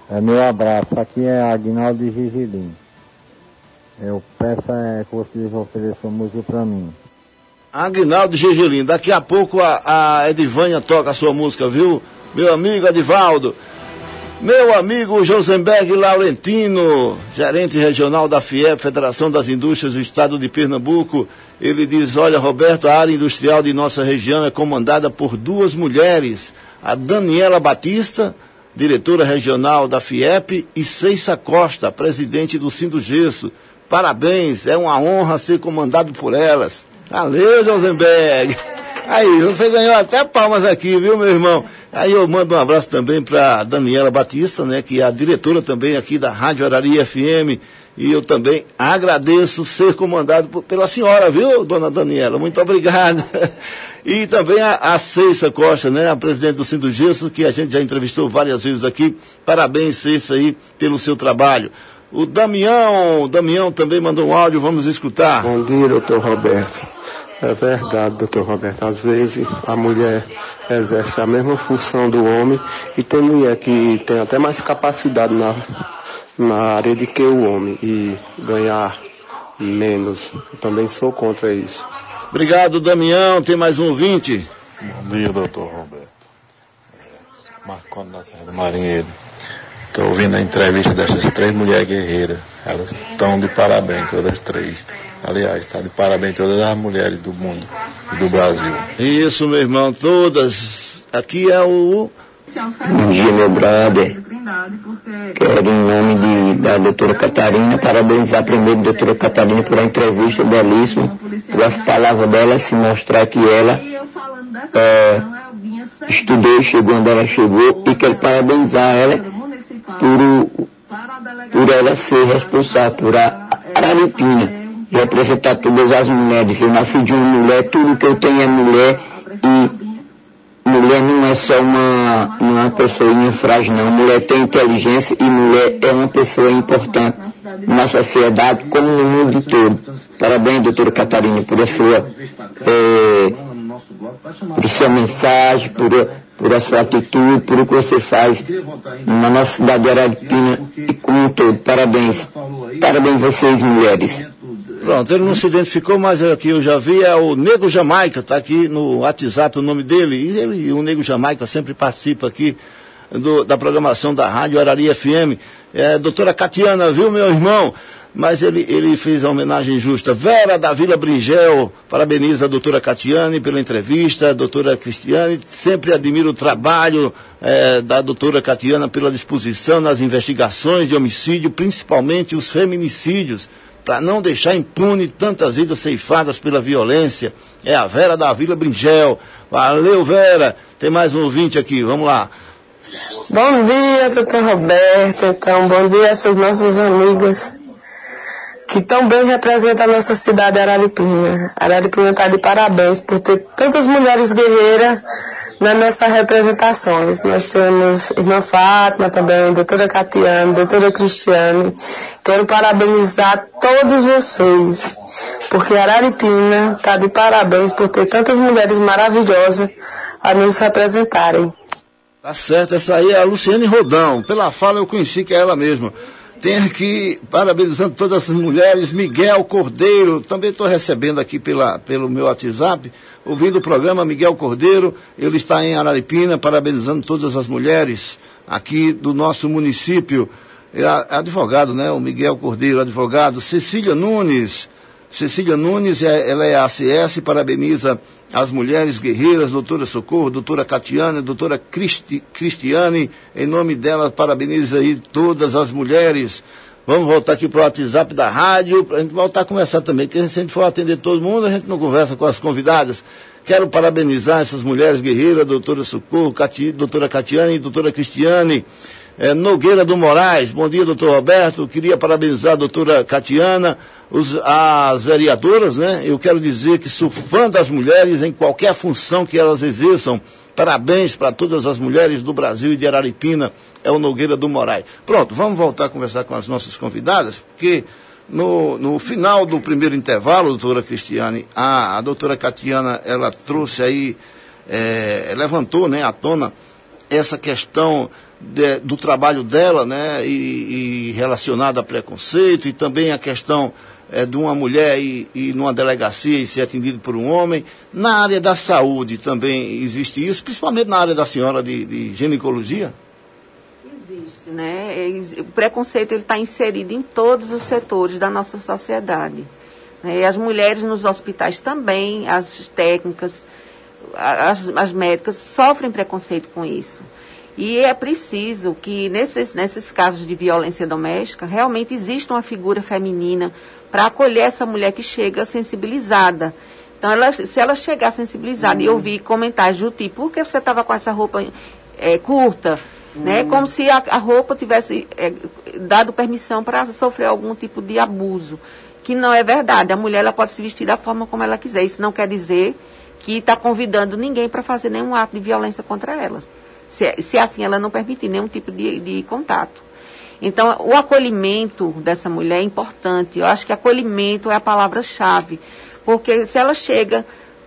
Meu abraço. Aqui é Aguinaldo de Gigilim. Eu peço que vocês ofereçam música para mim. Aguinaldo de Gigilim. Daqui a pouco a Edivânia toca a sua música, viu? Meu amigo Edivaldo. Meu amigo Josenberg Laurentino, gerente regional da FIEP, Federação das Indústrias do Estado de Pernambuco, ele diz, olha, Roberto, a área industrial de nossa região é comandada por 2 mulheres, a Daniela Batista, diretora regional da FIEP, e Ceissa Costa, presidente do Sindugesso. Parabéns, é uma honra ser comandado por elas. Valeu, Josenberg. Aí, você ganhou até palmas aqui, viu, meu irmão? Aí eu mando um abraço também para Daniela Batista, né, que é a diretora também aqui da Rádio Arari FM, e eu também agradeço ser comandado pela senhora, viu, dona Daniela? Muito obrigado. E também a Ceissa Costa, né, a presidente do Sindugesso, que a gente já entrevistou várias vezes aqui. Parabéns, Ceissa, aí, pelo seu trabalho. O Damião também mandou um áudio, vamos escutar. Bom dia, doutor Roberto. É verdade, doutor Roberto, às vezes a mulher exerce a mesma função do homem e tem mulher que tem até mais capacidade na área do que o homem e ganhar menos. Eu também sou contra isso. Obrigado, Damião. Tem mais um ouvinte? Bom dia, doutor Roberto. Marconi da Serra do Marinheiro. Estou ouvindo a entrevista dessas 3 mulheres guerreiras. Elas estão de parabéns, todas 3. Aliás, está de parabéns todas as mulheres do mundo e do Brasil. Isso, meu irmão, todas. Aqui é o... Bom dia, meu brother. Quero, em nome da doutora Catarina, parabenizar primeiro a doutora Catarina por a entrevista belíssima, pelas palavras dela, se mostrar que ela estudou e chegou onde ela chegou, e quero parabenizar ela por ela ser responsável por a Araripina, representar todas as mulheres. Eu nasci de uma mulher, tudo que eu tenho é mulher, e mulher não é só uma pessoinha frágil, não. Mulher tem inteligência e mulher é uma pessoa importante na sociedade como no mundo todo. Parabéns, doutora Catarina, por a sua mensagem, por a sua atitude, por o que você faz na nossa cidade de Araripina e como um todo. Parabéns. Parabéns vocês, mulheres. Pronto, ele não se identificou, mas aqui eu já vi, é o Nego Jamaica, está aqui no WhatsApp o nome dele, e o Nego Jamaica sempre participa aqui da programação da Rádio Arari FM. Doutora Catiana, viu, meu irmão? Mas ele fez a homenagem justa. Vera da Vila Bringel, parabeniza a doutora Catiane pela entrevista. Doutora Cristiane, sempre admiro o trabalho da doutora Catiana pela disposição nas investigações de homicídio, principalmente os feminicídios, para não deixar impune tantas vidas ceifadas pela violência. É a Vera da Vila Bringel. Valeu, Vera. Tem mais um ouvinte aqui, vamos lá. Bom dia, doutor Roberto. Então, bom dia a essas nossas amigas que tão bem representam a nossa cidade Araripina. Araripina está de parabéns por ter tantas mulheres guerreiras nas nossas representações. Nós temos irmã Fátima também, doutora Catiane, doutora Cristiane. Quero parabenizar todos vocês, porque Araripina está de parabéns por ter tantas mulheres maravilhosas a nos representarem. Tá certo, essa aí é a Luciane Rodão. Pela fala eu conheci que é ela mesma. Tem aqui, parabenizando todas as mulheres, Miguel Cordeiro, também estou recebendo aqui pelo meu WhatsApp, ouvindo o programa, Miguel Cordeiro, ele está em Araripina, parabenizando todas as mulheres aqui do nosso município. É advogado, né, o Miguel Cordeiro, advogado. Cecília Nunes, ela é ACS, parabeniza as mulheres guerreiras, doutora Socorro, doutora Catiana, doutora Cristiane, em nome dela, parabeniza aí todas as mulheres. Vamos voltar aqui para o WhatsApp da rádio, para a gente voltar a conversar também, porque se a gente for atender todo mundo, a gente não conversa com as convidadas. Quero parabenizar essas mulheres guerreiras, doutora Socorro, doutora Catiane e doutora Cristiane. Nogueira do Moraes, bom dia, doutor Roberto, queria parabenizar a doutora Catiana, as vereadoras, né? Eu quero dizer que sou fã das mulheres em qualquer função que elas exerçam. Parabéns para todas as mulheres do Brasil e de Araripina, é o Nogueira do Moraes. Pronto, vamos voltar a conversar com as nossas convidadas, porque no final do primeiro intervalo, doutora Cristiane, a doutora Catiana, ela trouxe aí, levantou, né, à tona essa questão do trabalho dela, né, e relacionada a preconceito, e também a questão de uma mulher ir numa delegacia e ser atendido por um homem. Na área da saúde também existe isso, principalmente na área da senhora de ginecologia? Existe, né? O preconceito está inserido em todos os setores da nossa sociedade. E as mulheres nos hospitais também, as técnicas, as médicas sofrem preconceito com isso. E é preciso que nesses casos de violência doméstica realmente exista uma figura feminina para acolher essa mulher que chega sensibilizada. Então, se ela chegar sensibilizada e ouvir comentários do tipo, por que você estava com essa roupa curta? Né? Como se a roupa tivesse dado permissão para sofrer algum tipo de abuso. Que não é verdade. A mulher ela pode se vestir da forma como ela quiser. Isso não quer dizer que está convidando ninguém para fazer nenhum ato de violência contra ela. Se assim ela não permitir nenhum tipo de contato. Então, o acolhimento dessa mulher é importante. Eu acho que acolhimento é a palavra-chave. Porque se ela chega,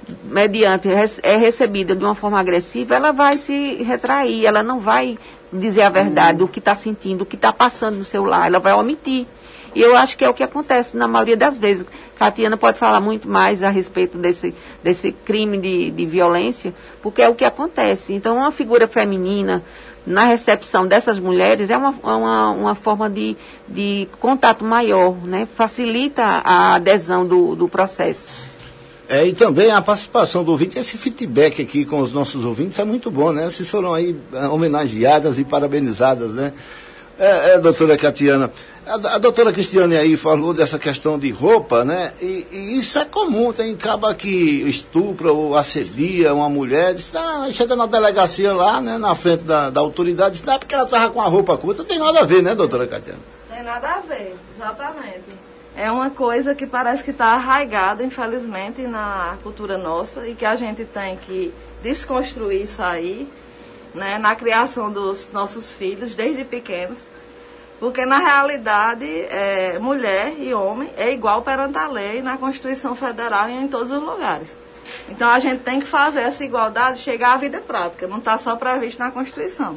é recebida de uma forma agressiva, ela vai se retrair, ela não vai dizer a verdade, o que está sentindo, o que está passando no seu lar, ela vai omitir. E eu acho que é o que acontece na maioria das vezes. Catiana pode falar muito mais a respeito desse crime de violência, porque é o que acontece. Então, uma figura feminina na recepção dessas mulheres é uma forma de contato maior, né? Facilita a adesão do processo. E também a participação do ouvinte, esse feedback aqui com os nossos ouvintes é muito bom, né? Vocês foram aí homenageadas e parabenizadas, né? Doutora Catiana, a doutora Cristiane aí falou dessa questão de roupa, né? E isso é comum, tem caba que estupra ou assedia uma mulher, diz, chega na delegacia lá, né, na frente da autoridade, diz, porque ela estava com a roupa curta, não tem nada a ver, né, doutora Catiana? Tem nada a ver, exatamente. É uma coisa que parece que está arraigada, infelizmente, na cultura nossa, e que a gente tem que desconstruir isso aí, né, na criação dos nossos filhos, desde pequenos, porque na realidade mulher e homem é igual perante a lei na Constituição Federal e em todos os lugares. Então a gente tem que fazer essa igualdade chegar à vida prática, não está só previsto na Constituição.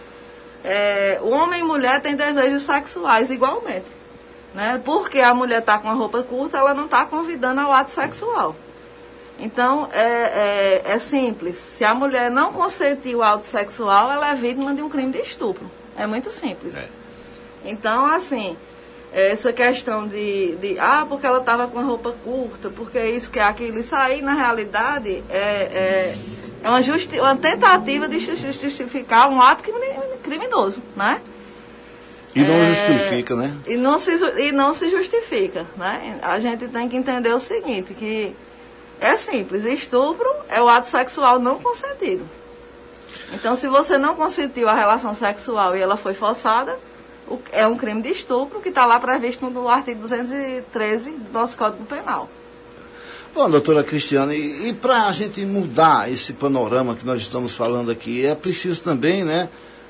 O homem e mulher têm desejos sexuais igualmente, né? Porque a mulher está com a roupa curta, ela não está convidando ao ato sexual. Então, é simples. Se a mulher não consentir o ato sexual, ela é vítima de um crime de estupro. É muito simples. Então, assim, essa questão porque ela estava com a roupa curta, porque isso, que aquilo, isso aí, na realidade, é uma tentativa de justificar um ato criminoso, né? E não justifica, né? E não se justifica, né? A gente tem que entender o seguinte, que é simples, estupro é o ato sexual não consentido. Então, se você não consentiu a relação sexual e ela foi forçada, é um crime de estupro que está lá previsto no artigo 213 do nosso Código Penal. Bom, doutora Cristiane, e para a gente mudar esse panorama que nós estamos falando aqui, é preciso também, né,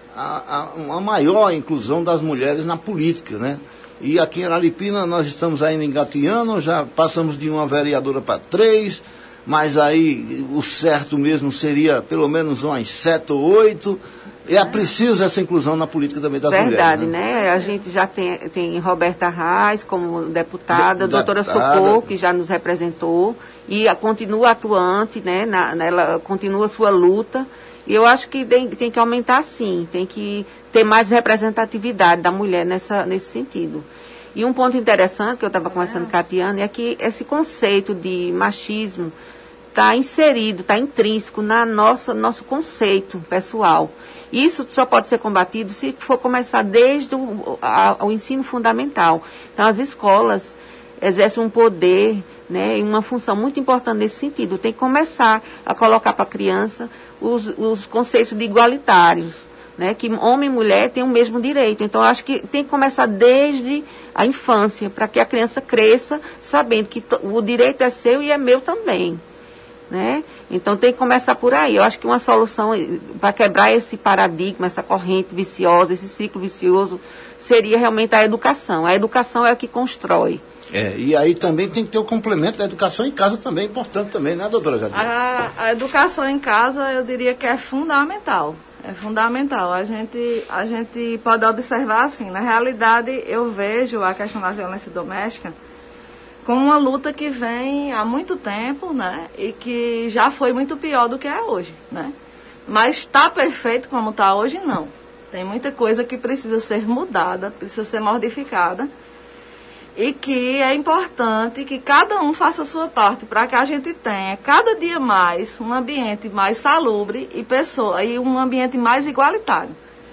uma maior inclusão das mulheres na política, né? E aqui em Araripina nós estamos ainda engateando, já passamos de uma vereadora para 3, mas aí o certo mesmo seria pelo menos umas 7 ou 8. E é preciso essa inclusão na política também das mulheres. Verdade, né? A gente já tem Roberta Reis como deputada, a doutora Socorro, que já nos representou, e continua atuante, né? Ela continua a sua luta. E eu acho que tem que aumentar, sim, tem que ter mais representatividade da mulher nesse sentido. E um ponto interessante que eu estava conversando com a Catiana é que esse conceito de machismo está inserido, está intrínseco na nosso conceito pessoal. Isso só pode ser combatido se for começar desde o ensino fundamental. Então, as escolas exercem um poder, né, e uma função muito importante nesse sentido. Tem que começar a colocar para a criança os conceitos de igualitários, né, que homem e mulher têm o mesmo direito. Então, acho que tem que começar desde a infância, para que a criança cresça sabendo que o direito é seu e é meu também, né? Então tem que começar por aí. Eu acho que uma solução para quebrar esse paradigma, essa corrente viciosa, esse ciclo vicioso, seria realmente a educação. A educação é a que constrói. E aí também tem que ter o complemento da educação em casa também, é importante também, né, doutora Catiana? A educação em casa, eu diria que é fundamental. É fundamental. A gente pode observar assim, na realidade eu vejo a questão da violência doméstica como uma luta que vem há muito tempo, né? E que já foi muito pior do que é hoje, né? Mas está perfeito como está hoje, não. Tem muita coisa que precisa ser mudada, precisa ser modificada. E que é importante que cada um faça a sua parte para que a gente tenha cada dia mais um ambiente mais salubre e um ambiente mais igualitário.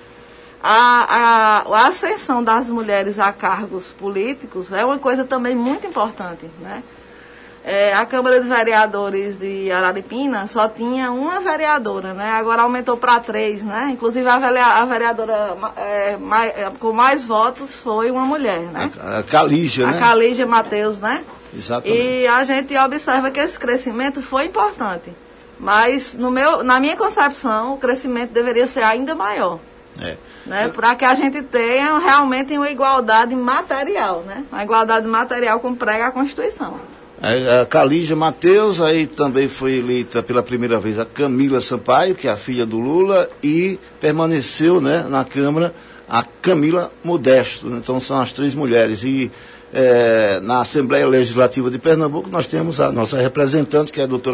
A ascensão das mulheres a cargos políticos é uma coisa também muito importante, né? A Câmara de Vereadores de Araripina só tinha uma vereadora, né? Agora aumentou para 3, né? Inclusive a vereadora com mais votos foi uma mulher, né? A Calígia, né? A Calígia Mateus, né? Exatamente. E a gente observa que esse crescimento foi importante. Mas na minha concepção, o crescimento deveria ser ainda maior. Né? Para que a gente tenha realmente uma igualdade material, né? Uma igualdade material como prega a Constituição. A Calígia Mateus, aí também foi eleita pela primeira vez a Camila Sampaio, que é a filha do Lula, e permaneceu, né, na Câmara a Camila Modesto. Então são as 3 mulheres. E na Assembleia Legislativa de Pernambuco nós temos a nossa representante, que é a doutora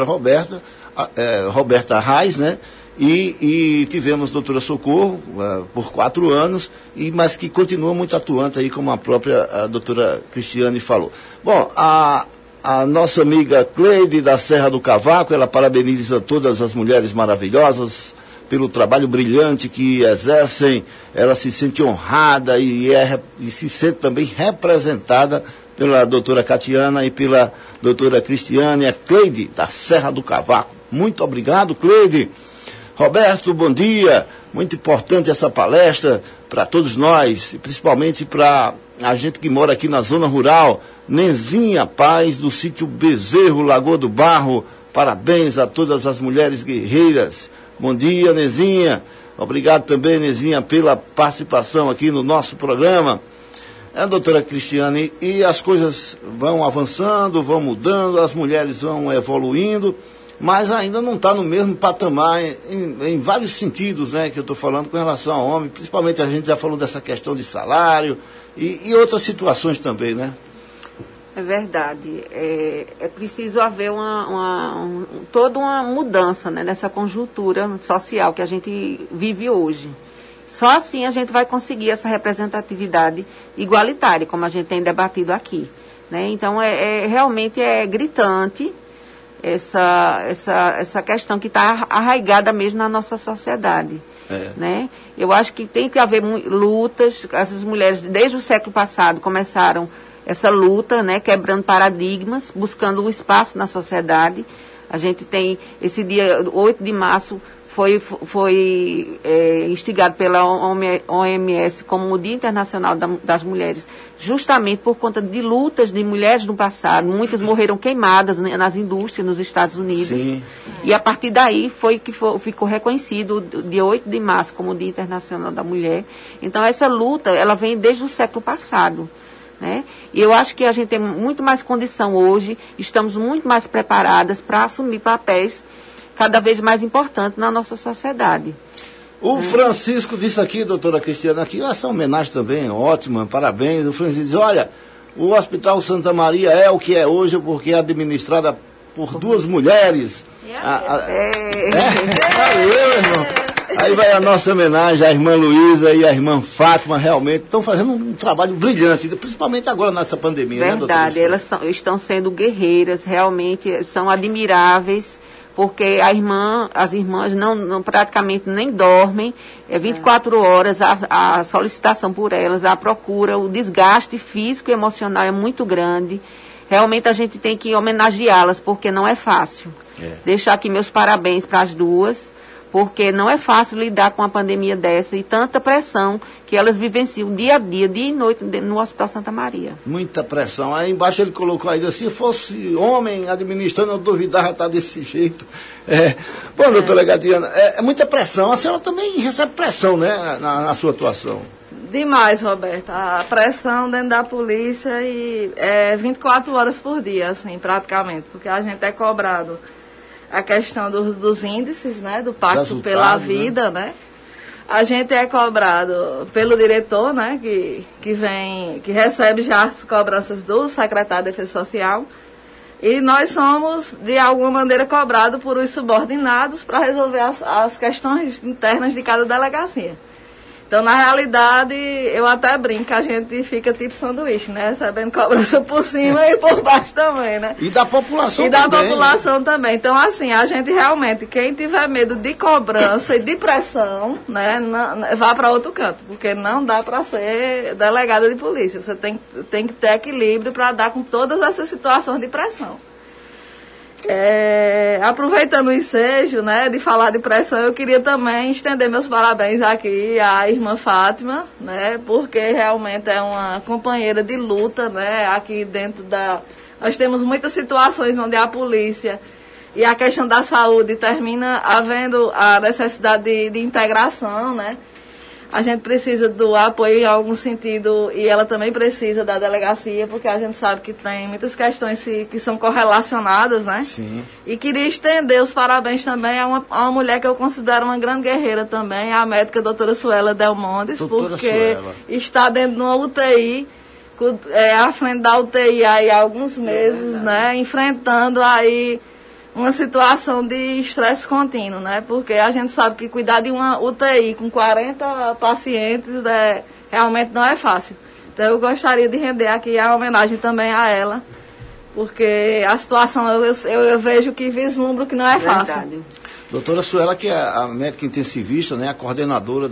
Roberta Reis, né? E tivemos a doutora Socorro por 4 anos, mas que continua muito atuante aí, como a própria doutora Cristiane falou. Bom, a nossa amiga Cleide da Serra do Cavaco, ela parabeniza todas as mulheres maravilhosas pelo trabalho brilhante que exercem. Ela se sente honrada e se sente também representada pela doutora Catiana e pela doutora Cristiane. É Cleide da Serra do Cavaco. Muito obrigado, Cleide. Roberto, bom dia. Muito importante essa palestra para todos nós, principalmente para a gente que mora aqui na zona rural. Nenzinha Paz, do sítio Bezerro, Lagoa do Barro. Parabéns a todas as mulheres guerreiras. Bom dia, Nenzinha. Obrigado também, Nenzinha, pela participação aqui no nosso programa. Doutora Cristiane, e as coisas vão avançando, vão mudando, as mulheres vão evoluindo, mas ainda não está no mesmo patamar em vários sentidos, né, que eu estou falando com relação ao homem. Principalmente a gente já falou dessa questão de salário e outras situações também, né? É verdade. É preciso haver toda uma mudança, né, nessa conjuntura social que a gente vive hoje. Só assim a gente vai conseguir essa representatividade igualitária, como a gente tem debatido aqui, né? Então, realmente é gritante essa questão que está arraigada mesmo na nossa sociedade. Né? Eu acho que tem que haver lutas. Essas mulheres, desde o século passado, começaram essa luta, né, quebrando paradigmas, buscando um espaço na sociedade. A gente tem esse dia, 8 de março, foi instigado pela OMS como o Dia Internacional das Mulheres, justamente por conta de lutas de mulheres no passado. Muitas morreram queimadas nas indústrias nos Estados Unidos. Sim. E a partir daí ficou reconhecido o dia 8 de março como o Dia Internacional da Mulher. Então essa luta, ela vem desde o século passado. Né? E eu acho que a gente tem muito mais condição hoje, estamos muito mais preparadas para assumir papéis cada vez mais importantes na nossa sociedade. O Francisco disse aqui, doutora Cristiana, aqui, essa homenagem também, ótima, parabéns. O Francisco diz, olha, o Hospital Santa Maria é o que é hoje porque é administrada por 2 mulheres. Valeu, irmão. Aí vai a nossa homenagem à irmã Luísa e à irmã Fátima, realmente estão fazendo um trabalho brilhante, principalmente agora nessa pandemia. Verdade, né, elas estão sendo guerreiras, realmente são admiráveis, porque as irmãs não praticamente nem dormem, 24 horas, a solicitação por elas, a procura, o desgaste físico e emocional é muito grande. Realmente a gente tem que homenageá-las, porque não é fácil. Deixar aqui meus parabéns para as 2, porque não é fácil lidar com uma pandemia dessa e tanta pressão que elas vivenciam dia a dia e noite no Hospital Santa Maria. Muita pressão. Aí embaixo ele colocou ainda, se fosse homem administrando, eu duvidava estar desse jeito. Bom, doutora Gadiana, é muita pressão. A senhora também recebe pressão, né, na sua atuação. Demais, Roberta. A pressão dentro da polícia e 24 horas por dia, assim, praticamente, porque a gente é cobrado a questão dos índices, né, do Pacto pela Vida, né? A gente é cobrado pelo diretor, né, que recebe já as cobranças do secretário de Defesa Social. E nós somos, de alguma maneira, cobrados por os subordinados para resolver as questões internas de cada delegacia. Então, na realidade, eu até brinco, a gente fica tipo sanduíche, né? Recebendo cobrança por cima e por baixo também, né? E da população também. E da população também. Então, assim, a gente realmente, quem tiver medo de cobrança e de pressão, né? Vá para outro canto, porque não dá para ser delegada de polícia. Você tem que ter equilíbrio para dar com todas essas situações de pressão. Aproveitando o ensejo, né, de falar de pressão, eu queria também estender meus parabéns aqui à irmã Fátima, né, porque realmente é uma companheira de luta, né, aqui dentro nós temos muitas situações onde a polícia e a questão da saúde termina havendo a necessidade de integração, né. A gente precisa do apoio em algum sentido e ela também precisa da delegacia, porque a gente sabe que tem muitas questões que são correlacionadas, né? Sim. E queria estender os parabéns também a uma mulher que eu considero uma grande guerreira também, a médica doutora Suela Delmondes, porque está dentro de uma UTI, à frente da UTI aí há alguns meses, né? Enfrentando aí uma situação de estresse contínuo, né? Porque a gente sabe que cuidar de uma UTI com 40 pacientes realmente não é fácil. Então eu gostaria de render aqui a homenagem também a ela, porque a situação eu vejo que vislumbro que não é fácil. Verdade. Doutora Suela, que é a médica intensivista, né, a coordenadora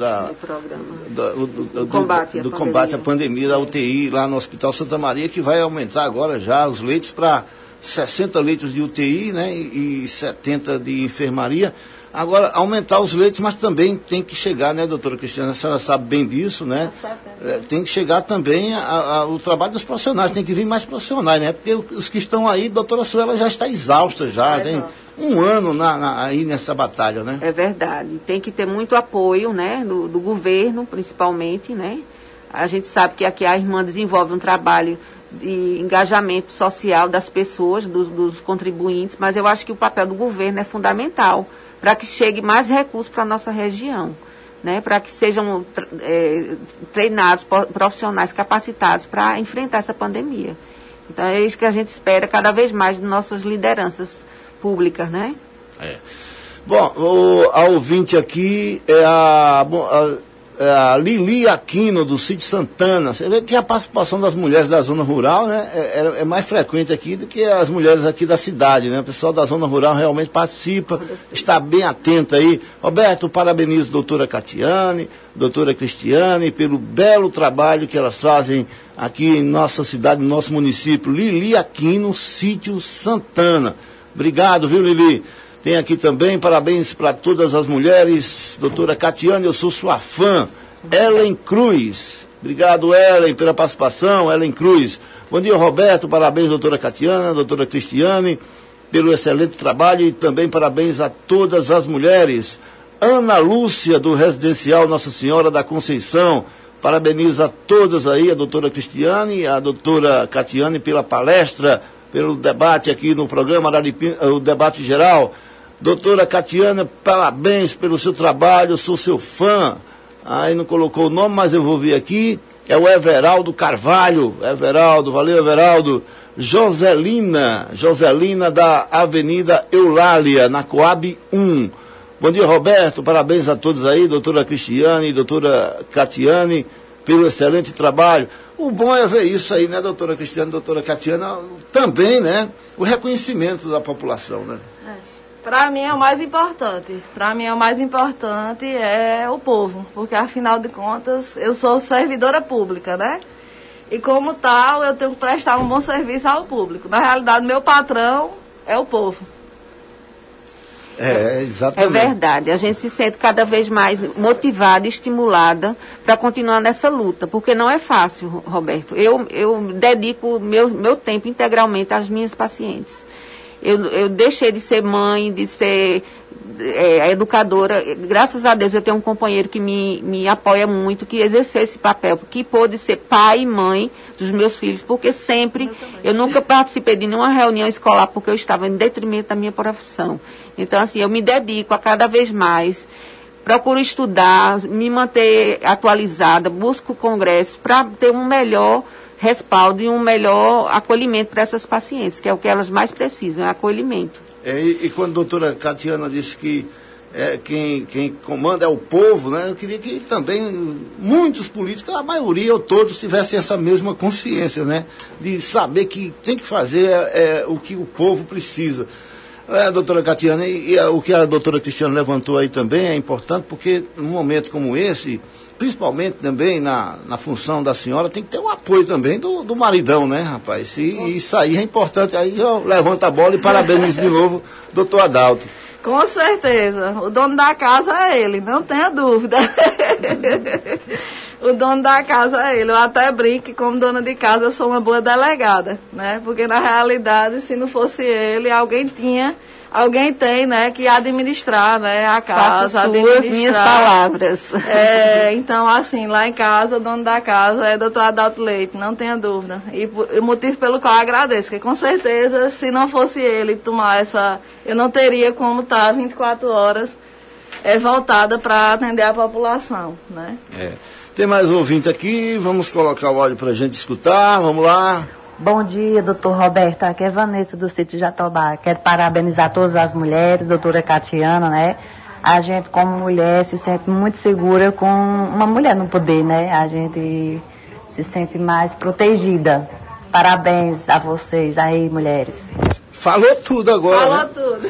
do combate à pandemia da UTI lá no Hospital Santa Maria, que vai aumentar agora já os leitos para 60 leitos de UTI, né, e 70 de enfermaria. Agora, aumentar os leitos, mas também tem que chegar, né, doutora Cristiana, a senhora sabe bem disso, né? Tem que chegar também o trabalho dos profissionais, tem que vir mais profissionais, né? Porque os que estão aí, doutora Suela já está exausta já, tem um ano aí nessa batalha, né? É verdade, tem que ter muito apoio, né, do governo, principalmente, né? A gente sabe que aqui a irmã desenvolve um trabalho de engajamento social das pessoas, dos contribuintes, mas eu acho que o papel do governo é fundamental para que chegue mais recursos para a nossa região, né? Para que sejam treinados profissionais capacitados para enfrentar essa pandemia. Então é isso que a gente espera cada vez mais de nossas lideranças públicas, né? Bom, a ouvinte aqui é a Lili Aquino, do Sítio Santana. Você vê que a participação das mulheres da zona rural, né, é mais frequente aqui do que as mulheres aqui da cidade, né? O pessoal da zona rural realmente participa, está bem atento aí. Roberto, parabenizo a doutora Catiane, doutora Cristiane, pelo belo trabalho que elas fazem aqui em nossa cidade, no nosso município. Lili Aquino, Sítio Santana. Obrigado, viu, Lili? Tem aqui também, parabéns para todas as mulheres. Doutora Catiane, eu sou sua fã. Ellen Cruz. Obrigado, Ellen, pela participação. Ellen Cruz. Bom dia, Roberto. Parabéns, doutora Catiana, doutora Cristiane, pelo excelente trabalho e também parabéns a todas as mulheres. Ana Lúcia, do Residencial Nossa Senhora da Conceição. Parabeniza a todas aí, a doutora Cristiane e a doutora Catiane pela palestra, pelo debate aqui no programa Araripina, o debate geral. Doutora Catiana, parabéns pelo seu trabalho, eu sou seu fã. Aí não colocou o nome, mas eu vou ver aqui. É o Everaldo Carvalho. Everaldo, valeu, Everaldo. Joselina da Avenida Eulália, na Coab 1. Bom dia, Roberto, parabéns a todos aí, doutora Cristiane e doutora Catiane, pelo excelente trabalho. O bom é ver isso aí, né, doutora Cristiane, doutora Catiana, também, né, o reconhecimento da população, né? Para mim é o mais importante. Para mim é o mais importante é o povo, porque afinal de contas eu sou servidora pública, né? E como tal eu tenho que prestar um bom serviço ao público. Na realidade, meu patrão é o povo. Exatamente. É verdade. A gente se sente cada vez mais motivada e estimulada para continuar nessa luta, porque não é fácil, Roberto. Eu dedico meu tempo integralmente às minhas pacientes. Eu deixei de ser mãe, de ser educadora. Graças a Deus eu tenho um companheiro que me apoia muito, que exerceu esse papel, que pôde ser pai e mãe dos meus filhos, porque sempre, eu nunca participei de nenhuma reunião escolar porque eu estava em detrimento da minha profissão. Então, assim, eu me dedico a cada vez mais procuro estudar, me manter atualizada, busco o congresso para ter um melhor respaldo e um melhor acolhimento para essas pacientes, que é o que elas mais precisam, é acolhimento. E quando a doutora Catiana disse que quem comanda é o povo, né? Eu queria que também muitos políticos, a maioria ou todos, tivessem essa mesma consciência, né? De saber que tem que fazer o que o povo precisa. Doutora Catiana, e o que a doutora Cristiana levantou aí também é importante, porque num momento como esse, principalmente também na função da senhora, tem que ter o apoio também do maridão, né, rapaz? E isso aí é importante. Aí eu levanto a bola e parabenizo de novo, doutor Adalto. Com certeza. O dono da casa é ele, não tenha dúvida. O dono da casa é ele. Eu até brinco que, como dona de casa, eu sou uma boa delegada, né? Porque, na realidade, se não fosse ele, alguém tem, né, que administrar, né, a casa. Faço suas minhas palavras. Então, assim, lá em casa, o dono da casa é doutor Adalto Leite, não tenha dúvida. E o motivo pelo qual eu agradeço, que com certeza, se não fosse ele tomar eu não teria como estar 24 horas voltada para atender a população, né? Tem mais um ouvinte aqui, vamos colocar o áudio para a gente escutar, vamos lá. Bom dia, doutor Roberto. Aqui é Vanessa do sítio Jatobá. Quero parabenizar todas as mulheres, doutora Catiana, né? A gente, como mulher, se sente muito segura com uma mulher no poder, né? A gente se sente mais protegida. Parabéns a vocês aí, mulheres. Falou tudo agora. Falou tudo.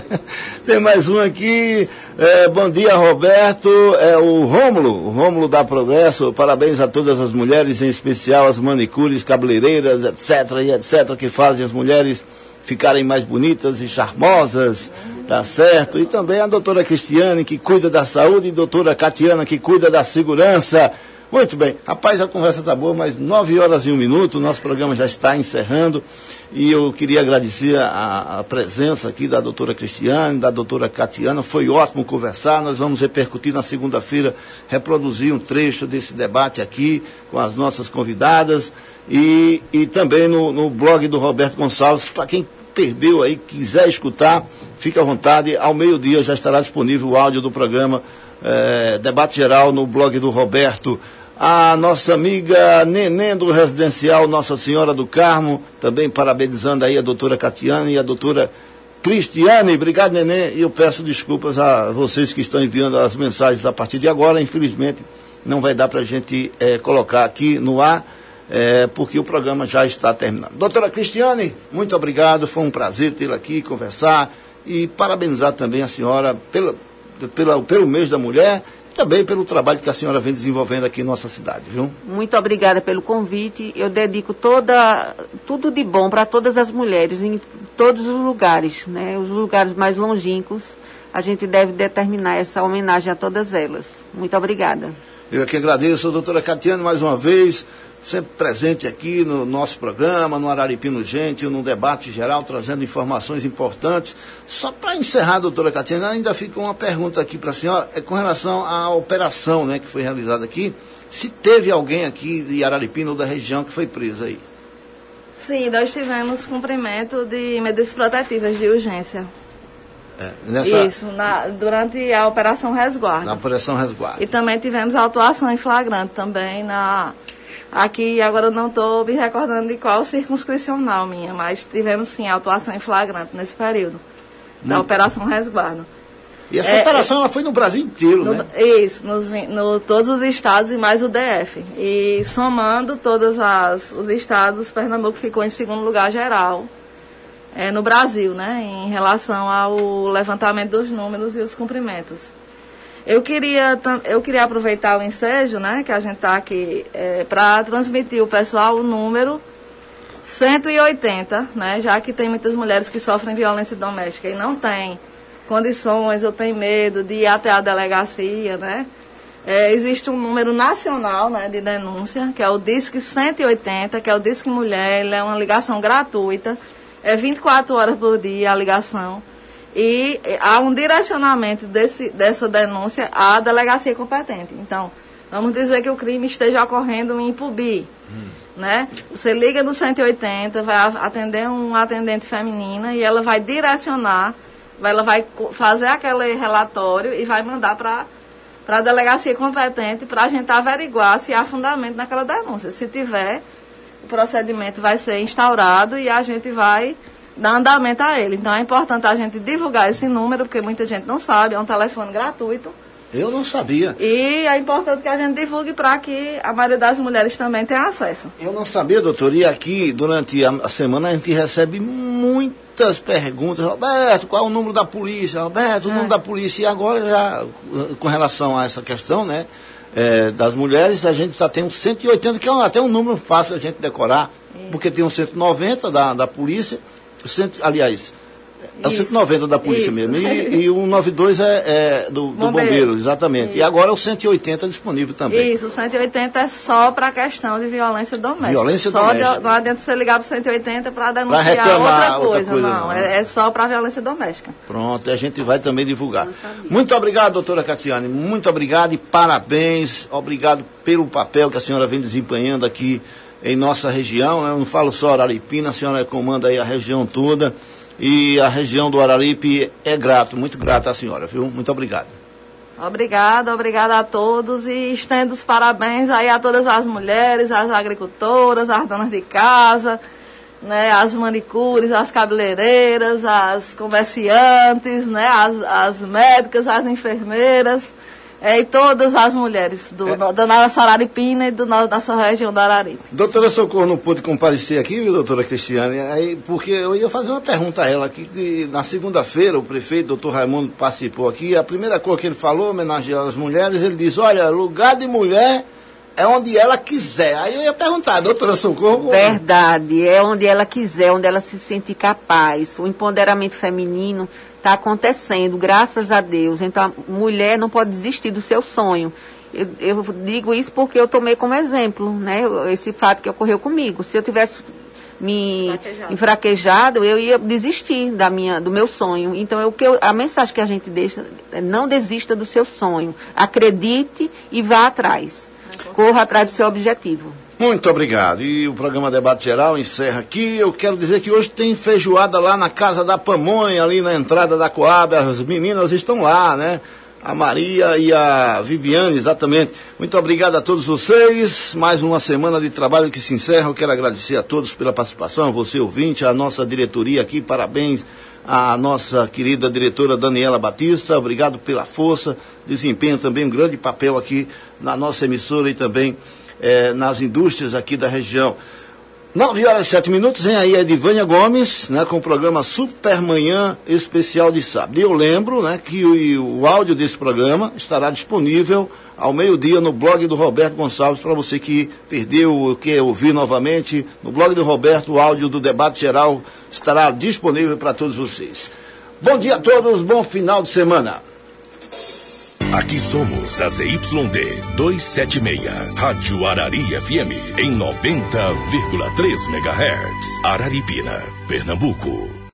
Tem mais um aqui. Bom dia, Roberto. É o Rômulo da Progresso. Parabéns a todas as mulheres, em especial as manicures, cabeleireiras, etc., que fazem as mulheres ficarem mais bonitas e charmosas, tá certo? E também a doutora Cristiane, que cuida da saúde, e a doutora Catiana, que cuida da segurança. Muito bem. Rapaz, a conversa está boa, mas 9 horas e 1 minuto, o nosso programa já está encerrando. E eu queria agradecer a presença aqui da doutora Cristiane, da doutora Catiana. Foi ótimo conversar. Nós vamos repercutir na segunda-feira, reproduzir um trecho desse debate aqui com as nossas convidadas. E também no blog do Roberto Gonçalves. Para quem perdeu aí, quiser escutar, fique à vontade. Ao meio-dia já estará disponível o áudio do programa Debate Geral no blog do Roberto. A nossa amiga Neném do Residencial Nossa Senhora do Carmo, também parabenizando aí a doutora Catiana e a doutora Cristiane. Obrigado, Neném, e eu peço desculpas a vocês que estão enviando as mensagens a partir de agora. Infelizmente, não vai dar para a gente colocar aqui no ar, porque o programa já está terminando. Doutora Cristiane, muito obrigado, foi um prazer tê-la aqui, conversar, e parabenizar também a senhora pelo mês da mulher, também pelo trabalho que a senhora vem desenvolvendo aqui em nossa cidade, viu? Muito obrigada pelo convite. Eu dedico tudo de bom para todas as mulheres, em todos os lugares, né? Os lugares mais longínquos, a gente deve determinar essa homenagem a todas elas. Muito obrigada. Eu aqui agradeço a doutora Catiana mais uma vez, sempre presente aqui no nosso programa, no Araripino Gente, no debate geral, trazendo informações importantes. Só para encerrar, doutora Catiana, ainda fica uma pergunta aqui para a senhora, com relação à operação, né, que foi realizada aqui, se teve alguém aqui de Araripina ou da região que foi preso aí. Sim, nós tivemos cumprimento de medidas protetivas de urgência. Isso, durante a Operação Resguardo. Na Operação Resguardo. E também tivemos autuação em flagrante também aqui, agora eu não estou me recordando de qual circunscricional minha, mas tivemos sim autuação em flagrante nesse período, da Operação Resguardo. E essa operação ela foi no Brasil inteiro, né? Isso, todos os estados e mais o DF. E somando todos os estados, Pernambuco ficou em segundo lugar geral no Brasil, né? Em relação ao levantamento dos números e os cumprimentos. Eu queria aproveitar o ensejo, né, que a gente está aqui, para transmitir ao pessoal o número 180, né, já que tem muitas mulheres que sofrem violência doméstica e não têm condições ou têm medo de ir até a delegacia, né. Existe um número nacional, né, de denúncia, que é o Disque 180, que é o Disque Mulher, ele é uma ligação gratuita, 24 horas por dia a ligação. E há um direcionamento dessa denúncia à delegacia competente. Então, vamos dizer que o crime esteja ocorrendo em Ipubi, né? Você liga no 180, vai atender uma atendente feminina e ela vai direcionar, ela vai fazer aquele relatório e vai mandar para para a delegacia competente para a gente averiguar se há fundamento naquela denúncia. Se tiver, o procedimento vai ser instaurado e a gente vai dar andamento a ele. Então é importante a gente divulgar esse número, porque muita gente não sabe, é um telefone gratuito. Eu não sabia. E é importante que a gente divulgue para que a maioria das mulheres também tenha acesso. Eu não sabia, doutor, e aqui durante a semana a gente recebe muitas perguntas. Roberto, qual é o número da polícia? Roberto, o número da polícia. E agora já, com relação a essa questão, né, das mulheres, a gente já tem um 180, que é até um número fácil a gente decorar, porque tem um 190 da polícia, aliás... É o 190 da polícia mesmo. E o 92 é do bombeiro, exatamente. Isso. E agora é o 180 disponível também. Isso, o 180 é só para a questão de violência doméstica. Violência doméstica. Não adianta você ligar para o 180 para denunciar outra coisa. Não, é só para violência doméstica. Pronto, a gente vai também divulgar. Muito obrigado, doutora Catiane. Muito obrigado e parabéns. Obrigado pelo papel que a senhora vem desempenhando aqui em nossa região. Eu não falo só Araripina, a senhora comanda aí a região toda. E a região do Araripe é grato, muito grata à senhora, viu? Muito obrigado. Obrigada a todos e estendo os parabéns aí a todas as mulheres, as agricultoras, as donas de casa, né, as manicures, as cabeleireiras, as comerciantes, né, as médicas, as enfermeiras, e todas as mulheres da nossa Araripina e da nossa região do Araripe. Doutora Socorro não pôde comparecer aqui, viu, doutora Cristiane? Aí, porque eu ia fazer uma pergunta a ela aqui, que na segunda-feira o prefeito, doutor Raimundo, participou aqui, a primeira coisa que ele falou, homenageando as mulheres, ele disse, olha, lugar de mulher é onde ela quiser. Aí eu ia perguntar, doutora Socorro... Verdade, é onde ela quiser, onde ela se sente capaz, o empoderamento feminino está acontecendo, graças a Deus. Então, a mulher não pode desistir do seu sonho. Eu digo isso porque eu tomei como exemplo, né? Esse fato que ocorreu comigo. Se eu tivesse me enfraquejado, eu ia desistir do meu sonho. Então, a mensagem que a gente deixa é não desista do seu sonho. Acredite e vá atrás. Corra atrás do seu objetivo. Muito obrigado. E o programa Debate Geral encerra aqui. Eu quero dizer que hoje tem feijoada lá na Casa da Pamonha, ali na entrada da Coab. As meninas estão lá, né? A Maria e a Viviane, exatamente. Muito obrigado a todos vocês. Mais uma semana de trabalho que se encerra. Eu quero agradecer a todos pela participação, você ouvinte, a nossa diretoria aqui. Parabéns à nossa querida diretora Daniela Batista. Obrigado pela força. Desempenha também um grande papel aqui na nossa emissora e também nas indústrias aqui da região. 9h07, vem aí a Edivânia Gomes, né, com o programa Supermanhã Especial de Sábado. E eu lembro, né, que o áudio desse programa estará disponível ao meio-dia no blog do Roberto Gonçalves, para você que perdeu ou quer ouvir novamente. No blog do Roberto, o áudio do Debate Geral estará disponível para todos vocês. Bom dia a todos, bom final de semana. Aqui somos a ZYD 276, Rádio Arari FM, em 90,3 MHz. Araripina, Pernambuco.